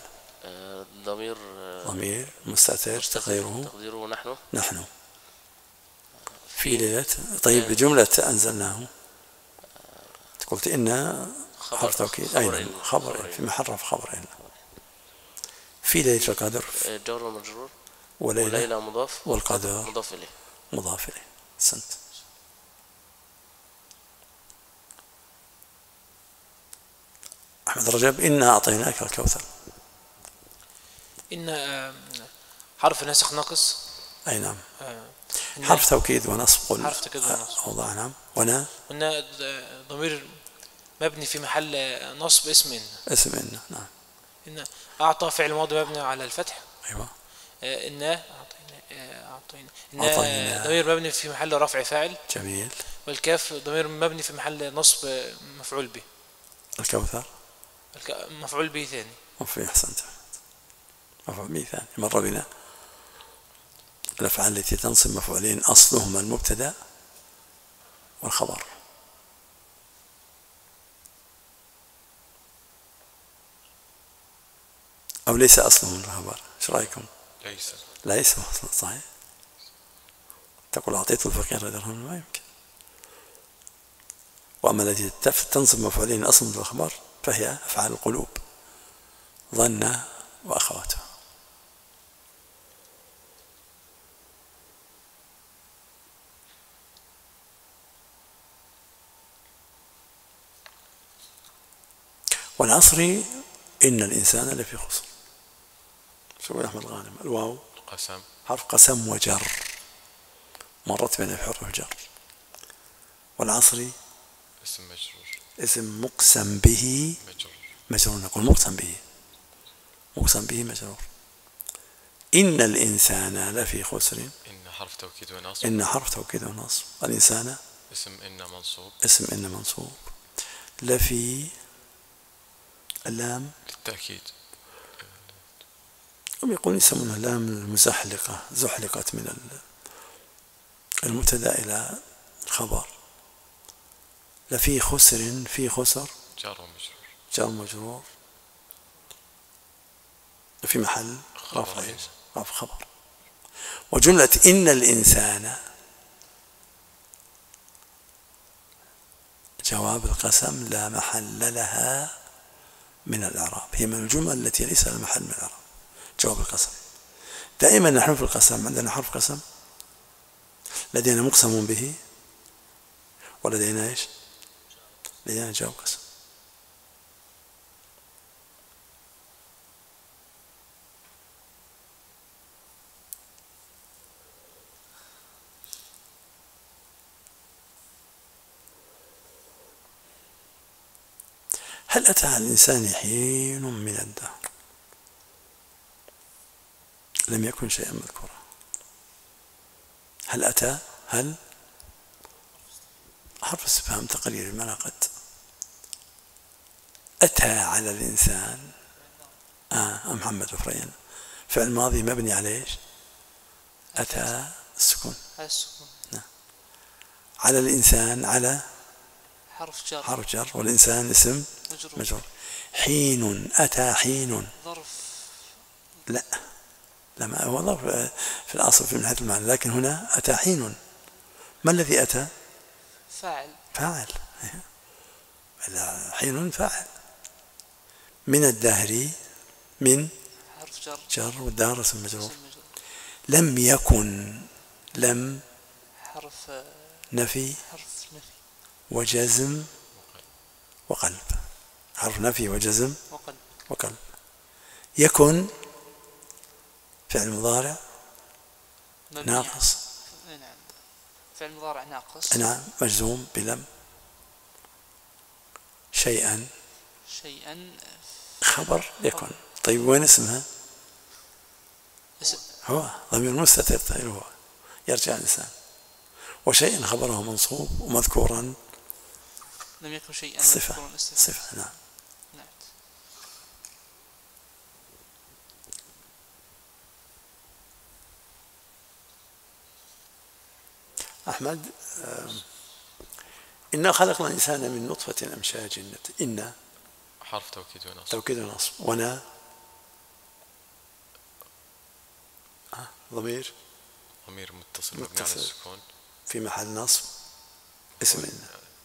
ضمير مستتر تقديره نحن في ليلة. طيب جملة أنزلناه قلت إن حرف توكيد. أيضا خبر في محل رفع خبر. إن في ليلة القدر جار ومجرور. وليلة مضاف. والقدر مضاف إليه. سنت. أحمد رجب. إنا أعطيناك الكوثر. إن حرف ناسخ ناقص. أي نعم. حرف توكيد ونصب. حرف توكيد ونصب. أوضح. نعم. ونا ضمير مبني في محل نصب اسم إن. نعم. إن أعطى فعل ماضي مبني على الفتح. أيوة. إن أعطينا ضمير مبني في محل رفع فاعل. جميل. والكاف ضمير مبني في محل نصب مفعول به. الكوثر مفعول به ثاني. وفي أحسنت. مفعول به ثاني. مر بنا الأفعال التي تنصب مفعولين أصلهما المبتدأ والخبر. أو ليس أصلهم الخبر. إيش رأيكم؟ ليس أصلا. صحيح. تقول أعطيت الفقير درهم ما يمكن. وأما التي تنصب مفعولين أصلا الخبر فهي أفعال القلوب ظن وأخواتها. والعصر إن الإنسان لفي خسر. شو يا أحمد الغانم؟ الواو قسم. حرف قسم وجر مرت بين حروف الجر. والعصر اسم مقسم به مجرور. نقول مقسم به مجرور. إن الإنسان لفي خسر. إن حرف توكيد ونصب. الإنسان اسم إن منصوب. لفي اللام للتأكيد. هم يقولون يسمونها اللام المزحلقة. زحلقت من المبتدأ إلى الخبر. لفي خسر. في خسر جار ومجرور في محل رفع خبر. وجملة إن الإنسان جواب القسم لا محل لها من الإعراب. هي من الجمل التي ليس لها محل من الإعراب. جواب القسم. دائما نحن في القسم عندنا حرف قسم، لدينا مقسم به، ولدينا ايش؟ لدينا جواب قسم. هل أتى على الإنسان حين من الدهر لم يكن شيئا مذكورا؟ هل أتى؟ هل حرف استفهام تقرير بمعنى قد. أتى على الإنسان محمد وفريان فعل ماضي مبني على ايش؟ أتى السكون. نعم. على الإنسان على حرف جر والإنسان اسم مجرور. حين أتى حين ظرف. لا ما هو ظرف في الأصل في من حيث المعنى، لكن هنا أتى حين. ما الذي أتى؟ فاعل. حين فاعل. من الدهر من حرف جر والدهر اسم مجرور. لم يكن لم حرف نفي وجزم وقلب. حرف نفي وجزم وقلب. يكن فعل مضارع ناقص. فعل مضارع ناقص. نعم. مجزوم بلم شيئا خبر يكون. طيب وين اسمها؟ هو ضمير مستتر، طيب هو يرجع الإنسان. وشيئا خبره منصوب ومذكورا لم يكن شيئا صفة. نعم. أحمد، إنا خلقنا الإنسان من نطفة أمشاج. إن حرف توكيد ونصب. توكيد ونصب. ونا ضمير متصل مبني على السكون في محل نصب اسم إن.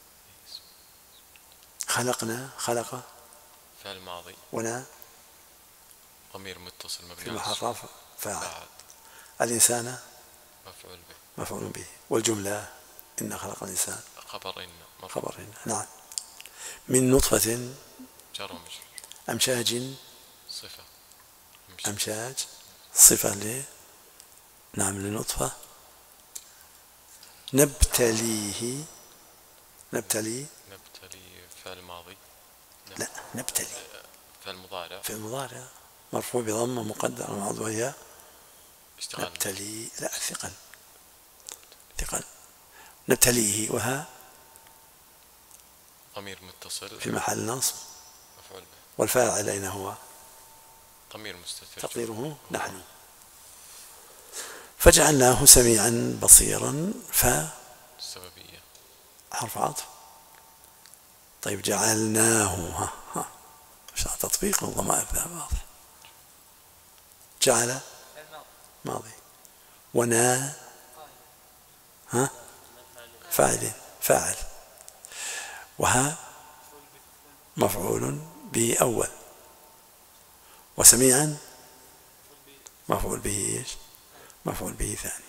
خلقنا خلق فعل ماضي. ونا ضمير متصل مبني في على محل رفع فاعل. الإنسان مفعول به. والجملة إن خلق الإنسان خبر إن. نعم. من نطفة جار ومجرور. أمشاج صفة. أمشاج صفة نعم لنطفة. نبتلي فعل ماضي. لا نبتلي فعل مضارع مرفوع بضمة مقدرة ومعوض وهي اشتغال. نبتلي لا ثقل نبتليه. وها ضمير متصل في محل نصب مفعول به. والفاعل أين هو؟ ضمير مستتر تقديره نحن. فجعلناه سميعا بصيرا. السببية حرف عطف. طيب جعلناه مش تطبيق الضمائر ذا واضح. جعل ماضي. ونا فاعل. وها مفعول به أول. وسميعا مفعول به إيش؟ مفعول به ثاني.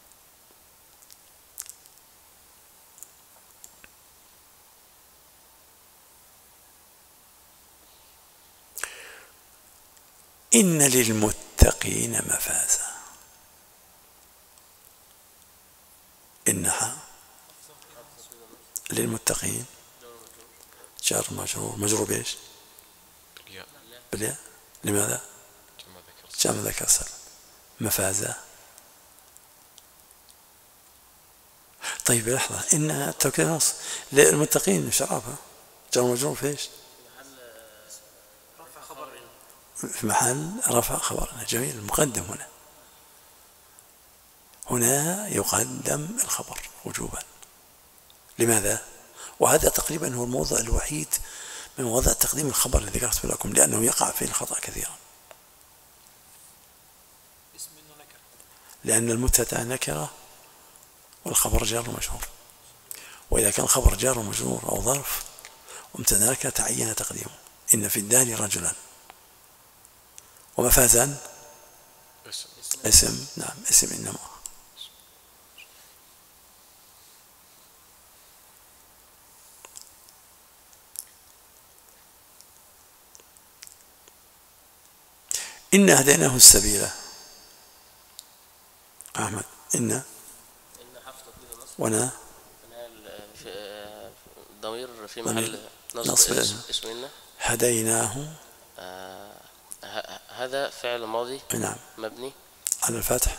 إن للمتقين مفازا. إنها للمتقين جار مجرور بإيش؟ بالياء. لماذا؟ جمع ذكر سالم. مفازا. طيب لحظة، إنها توكيد نص للمتقين شرابها جار مجرور في إيش؟ في محل رفع خبر. جميل. المقدم هنا يقدم الخبر وجوبا. لماذا؟ وهذا تقريبا هو الموضع الوحيد من وضع تقديم الخبر الذي ذكرت لكم، لأنه يقع فيه الخطأ كثيرا. لأن المبتدأ نكرة والخبر جار ومجرور، وإذا كان الخبر جار ومجرور أو ظرف ومبتدأ نكرة تعين تقديمه. إن في الدار رجلا. ومفازا اسم. نعم اسم إنما. إن هديناه السبيل. أحمد إن ونا ضمير في محل نصب اسم إن. هديناه هذا فعل ماضي. نعم مبني على الفتح.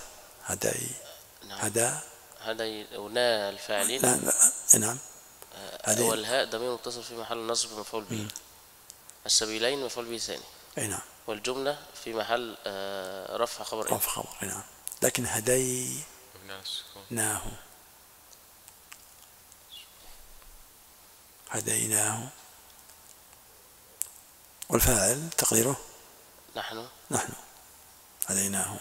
هدي ونا الفاعلين. نعم. والهاء ضمير متصل في محل نصب مفعول به. السبيلين مفعول به ثاني. نعم. والجملة في محل رفع خبر. نعم. لكن هديناه والفاعل تقديره نحن هديناه.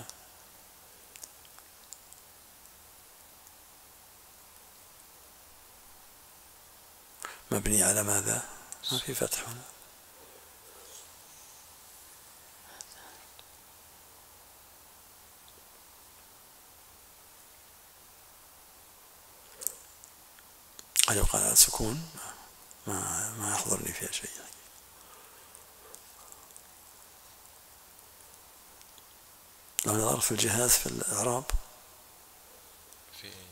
مبني على ماذا؟ ما في فتح هنا. هل يقال على السكون؟ ما يحضرني فيها شيء. لو نظرت في الجهاز في الإعراب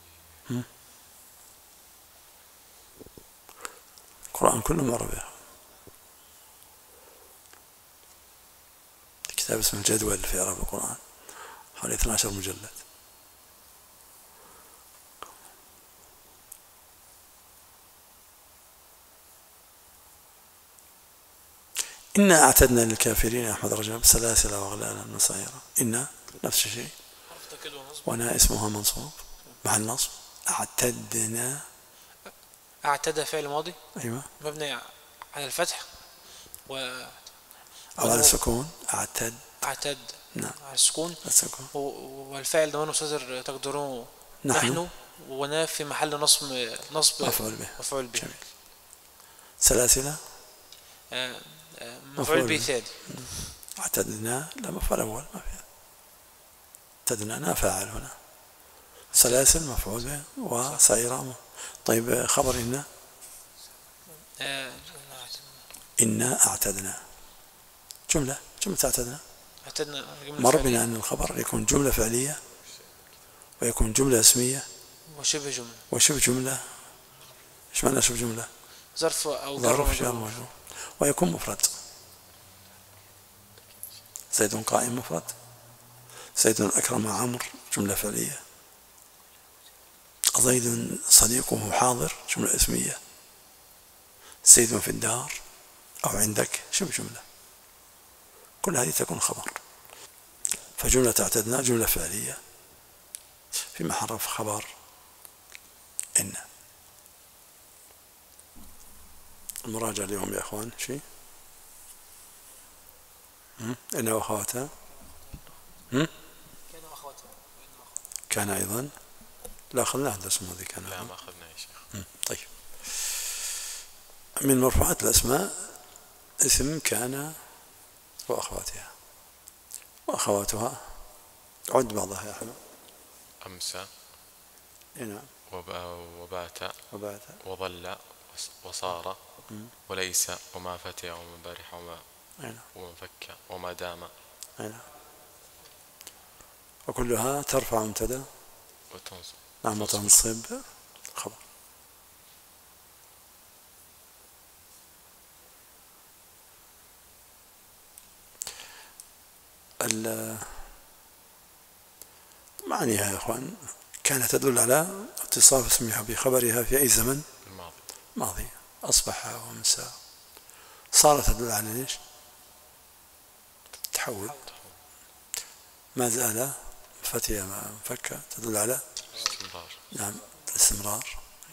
القرآن كله معرب. كتاب اسمه الجدول في إعراب القرآن، حوالي 12 مجلد. إنا أعتدنا للكافرين يا أحمد رجب سلاسل وأغلالا وسعيرا. إنا نفس الشيء، وأنا اسمها منصوب مع النصب. أعتدنا، اعتد فعل ماضي أيوة مبني على الفتح أو على السكون. اعتد نعم على السكون. السكون. والفاعل ضمير مستتر تقدرون نحن، ونا في محل نصب مفعول به. جميل. سلاسل مفعول به ثاني. اعتدنا لا مفعول أول، ما فيها. اعتدنا فاعل هنا. سلاسل مفعول به وسعيرا. طيب خبر إنا أعتدنا جملة اعتدنا مر بنا أن الخبر يكون جملة فعلية ويكون جملة اسمية وشبه جملة. ايش معنى شبه جملة؟ ظرف أو ظرف مجرور. ويكون مفرد. زيد قائم مفرد، زيد أكرم عمرو جملة فعلية، زيد صديقه حاضر جملة اسمية، زيد في الدار أو عندك شبه جملة. كل هذه تكون خبر. فجملة اعتدنا جملة فعلية في محل خبر إن. المراجعة اليوم يا أخوان شيء إن وأخواتها كان أيضا لا أخذناه درس الماضي كان. لا ما أخذناه يا شيخ. طيب من مرفوعات الأسماء اسم كان وأخواتها وأخواتها. عد بعضها يا أحمد. أمسى، نعم، وبات وظل وصار وليس وما فتى وما بارح وما ومنفك وما دام. وكلها ترفع مبتدا وتنصب. نعم وتنصب خبر. معانيها يا اخوان كانت تدل على اتصاف اسمها بخبرها في اي زمن ماضي. اصبح وامسى. صارت تدل على ليش؟ تحول. ما زال فتي ما انفك تدل على استمرار. نعم الاستمرار.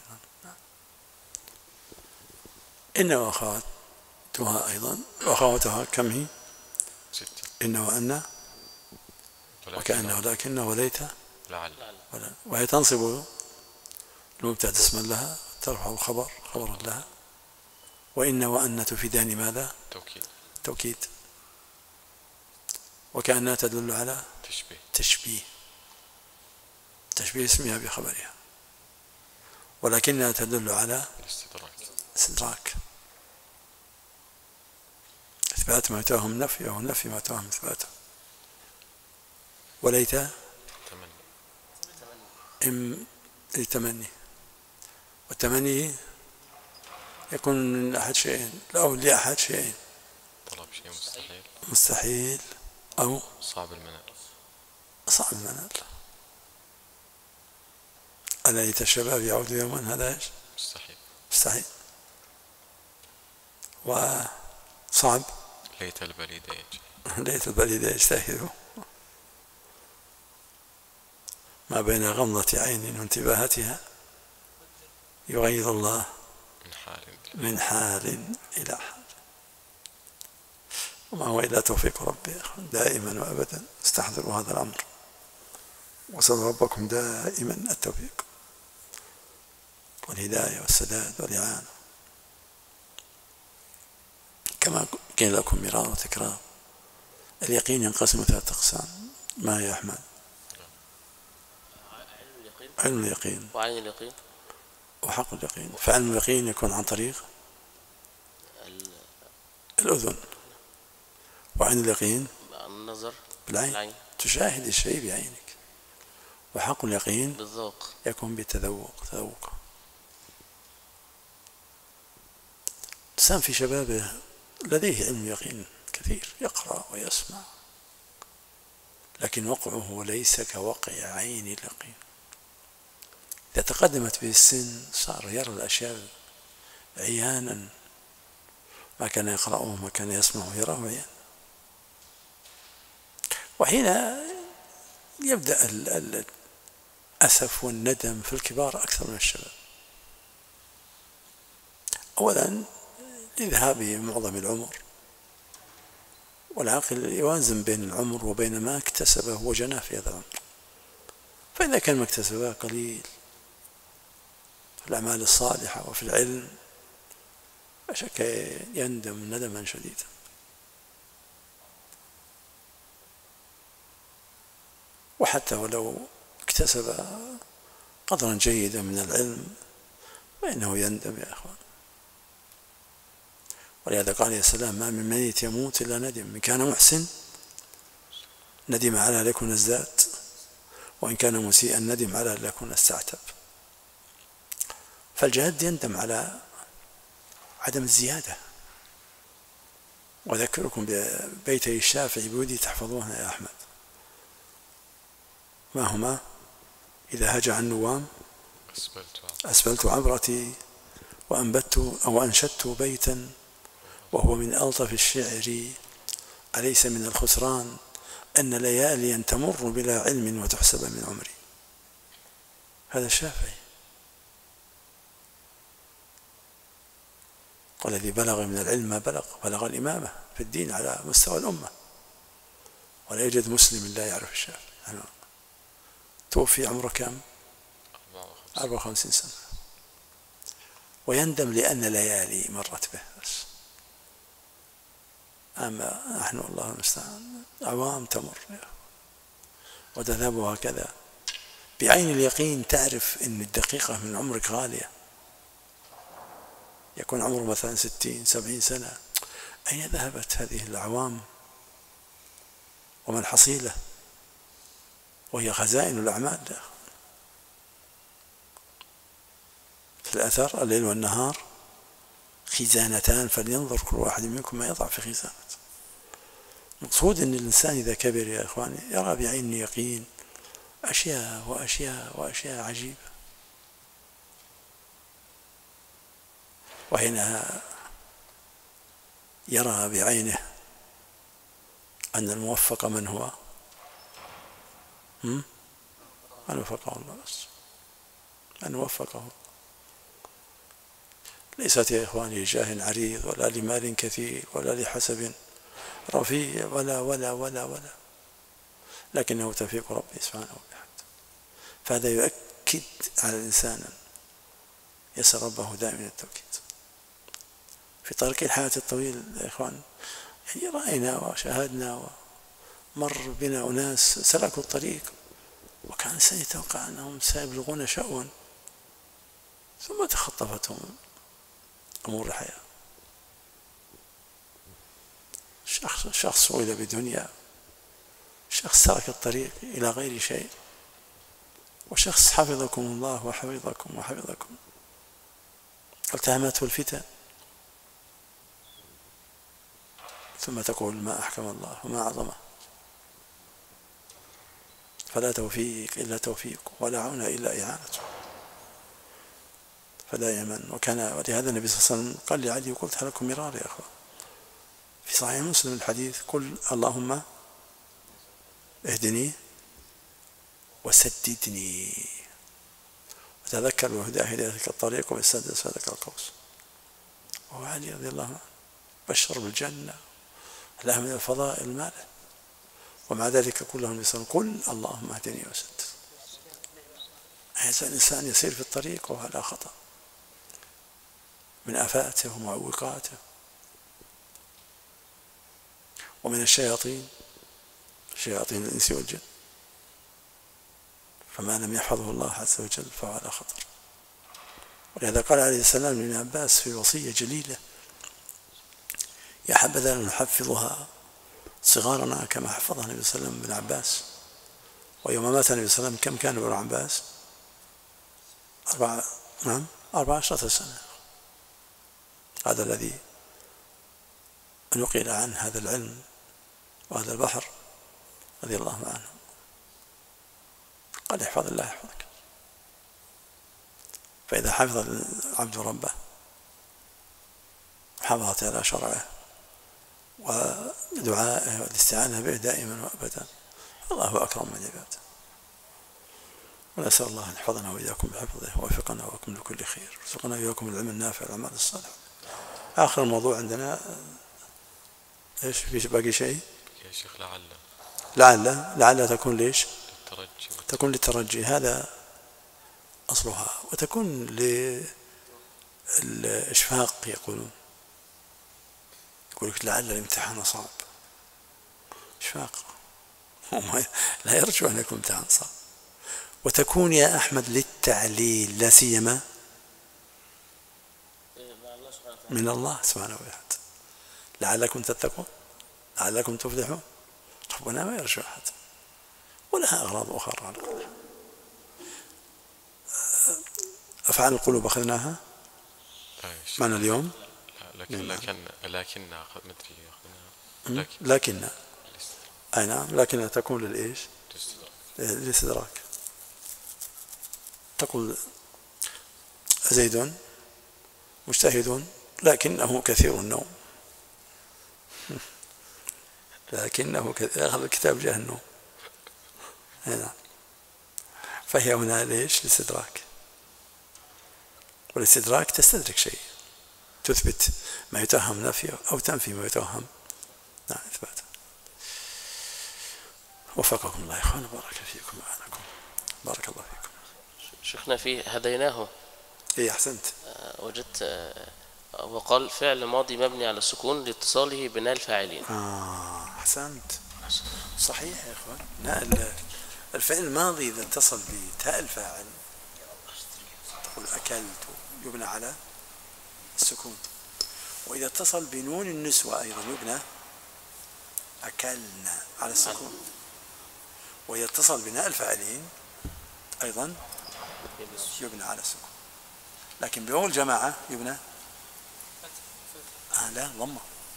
إن وأخواتها أيضا. وأخواتها كم هي؟ 6. إن وأن وكأن ولكن وليت لعل. وهي تنصب المبتدأ اسما لها ترفع الخبر خبرا لها. وإن وأن تفيدان ماذا؟ توكيد. وكأنها تدل على تشبيه اسمها بخبرها. ولكنها تدل على استدراك. إثبات ما يتوهم نفي أو نفي ما يتوهم إثباته. وليت للتمني. والتمني يكون من أحد شيئين أو لأحد شيئين. طلب شيء مستحيل أو صعب المنال. ألا ليت الشباب يعود يوما هذا ايش؟ مستحيل. وصعب ليت البليد يجتهد. ما بين غمضة عين وانتباهتها يغير الله من حال إلى حال. وما هو إلا توفيق ربي دائما وأبدا. استحضروا هذا الأمر وسألوا ربكم دائما التوفيق والهداية والسداد والإعانة. كما قيل لكم مرارا وتكرارا اليقين ينقسم 3 أقسام. ما هي يا أحمد؟ علم اليقين وعين اليقين وحق اليقين. فعلم اليقين يكون عن طريق الأذن. وعين اليقين النظر بالعين تشاهد الشيء بعينك. وحق اليقين بالذوق يكون بالتذوق. الإنسان في شبابه لديه علم يقين كثير يقرأ ويسمع لكن وقعه ليس كوقع عين اليقين. إذا تقدمت به السن صار يرى الأشياء عيانا، ما كان يقرأه ما كان يسمعه يراه عيانا. وحين يبدأ الأسف والندم في الكبار أكثر من الشباب. أولا لذهاب معظم العمر، والعاقل يوازن بين العمر وبين ما اكتسبه وجناه في هذا العمر. فإذا كان ما اكتسبه قليل في الأعمال الصالحة وفي العلم لا شك يندم ندما شديدا. وحتى ولو اكتسب قدرا جيدا من العلم فإنه يندم يا أخوان. ولهذا قال عليه السلام: ما من ميت يموت إلا ندم، إن كان محسن ندم على أن يكون ازداد، وإن كان مسيئا ندم على أن يكون استعتب. فالجاد يندم على عدم الزيادة. وأذكركم ببيتي الشافعي بودي تحفظوها يا أحمد: ما هما؟ إذا هجع النوام أسبلت عبرتي وأنبت أو أنشدت بيتا وهو من ألطف الشعر، أليس من الخسران أن لياليا تمر بلا علم وتحسب من عمري. هذا الشافعي والذي بلغ من العلم ما بلغ الإمامة في الدين على مستوى الأمة، ولا يوجد مسلم لا يعرف الشافعي. توفي عمره كم؟ 54 سنة، ويندم لأن ليالي مرت به بس. أما نحن الله المستعان أعوام تمر وتذهب هكذا. بعين اليقين تعرف أن الدقيقة من عمرك غالية. يكون عمره مثلا 60-70 سنة، أين ذهبت هذه الأعوام وما الحصيلة؟ وهي خزائن الأعمال. في الأثر: الليل والنهار خزانتان فلينظر كل واحد منكم ما يضع في خزانته. مقصود أن الإنسان إذا كبر يا إخواني يرى بعين يقين أشياء وأشياء وأشياء عجيبة. وحينها يرى بعينه أن الموفق من هو؟ من وفقه الله بس، من وفقه. ليست يا إخواني لجاه عريض ولا لمال كثير ولا لحسب رفيع ولا ولا ولا ولا، لكنه توفيق ربي سبحانه وبحمده. فهذا يؤكد على الإنسان يسأل ربه دائما التوكيد في طريق الحياة الطويل يا إخوان. يعني رأينا وشاهدنا ومر بنا أناس سلكوا الطريق وكان سيتوقع أنهم سيبلغون شأوا، ثم تخطفتهم أمور الحياة. شخص ولد بدنيا، شخص ترك الطريق إلى غير شيء، وشخص حفظكم الله وحفظكم وحفظكم التهمته الفتن، ثم تقول ما أحكم الله وما أعظمه. فلا توفيق إلا توفيق ولا عون إلا إعانته. فلا يمن. ولهذا النبي صلى الله عليه وسلم قال لعلي وقلتها لكم مرارا يا أخوان في صحيح مسلم الحديث: قل اللهم اهدني وسددني وتذكر وهداه هدايتك الطريق وبالسدد سدك القوس. وهو علي رضي الله عنه بشر بالجنة، لها من الفضائل ماله، ومع ذلك كله النبي صلى الله عليه وسلم: قل اللهم اهدني وسدد. هذا الإنسان يسير في الطريق وهو على خطأ من آفاته ومعوقاته ومن الشياطين، شياطين الإنس والجن. فما لم يحفظه الله عز وجل فهو على خطر. ولهذا قال عليه السلام لابن عباس في وصية جليلة: يا حبذا نحفظها صغارنا كما حفظها النبي صلى الله عليه وسلم ابن عباس. ويوم مات النبي صلى الله عليه وسلم كم كان ابن عباس؟ 14 سنة. هذا الذي نقل عن هذا العلم وهذا البحر رضي الله عنه قال احفظ الله يحفظك. فإذا حفظ العبد ربه وحافظت على شرعه ودعائه والاستعانة به دائما وأبدا الله أكرم من عباده. ونسأل الله أن يحفظنا وإياكم بحفظه ووفقنا وإياكم لكل خير وارزقنا وإياكم العلم النافع والأعمال الصالحة. آخر الموضوع عندنا إيش؟ في باقي شيء يا شيخ؟ لعل تكون ليش؟ للترجي. تكون للترجي، هذا أصلها، وتكون للإشفاق. يقول لك لعل الامتحان صعب، إشفاق، لا يرجو أن يكون امتحان صعب. وتكون يا أحمد للتعليل، لا سيما من الله سبحانه وتعالى. لعلكم تتقون، لعلكم تفلحون. ربنا ما يرجو أحد، ولها أغراض أخرى على كل. أفعال القلوب أخذناها معنا اليوم. لكن أي نعم، لكن تكون للإيش؟ للاستدراك. تقول زيد مجتهد لكنه كثير النوم، لكنه أخذ الكتاب جاه النوم. نعم، فهي هنا ليش؟ الاستدراك. والاستدراك تستدرك شيء، تثبت ما يتوهم نفيه أو تنفي ما يتوهم نعم إثباته. وفقكم الله يا إخوان، بارك فيكم وعنكم، بارك الله فيكم. شيخنا فيه هديناه. إيه أحسنت. وجدت وقال فعل ماضي مبني على السكون لاتصاله بناء الفاعلين. أحسنت، صحيح يا إخوان. الفعل الماضي إذا اتصل بتاء الفاعل تقول أكلت يبنى على السكون، وإذا اتصل بنون النسوة أيضا يبنى أكلنا على السكون، وإذا اتصل بناء الفاعلين أيضا يبنى على السكون. لكن بواو الجماعة يبنى لا ضمة.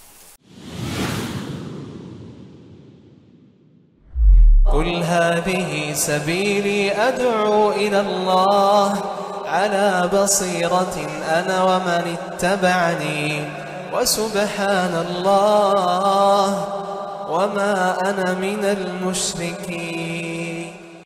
قل هذه سبيلي أدعو إلى الله على بصيرة أنا ومن اتبعني وسبحان الله وما أنا من المشركين.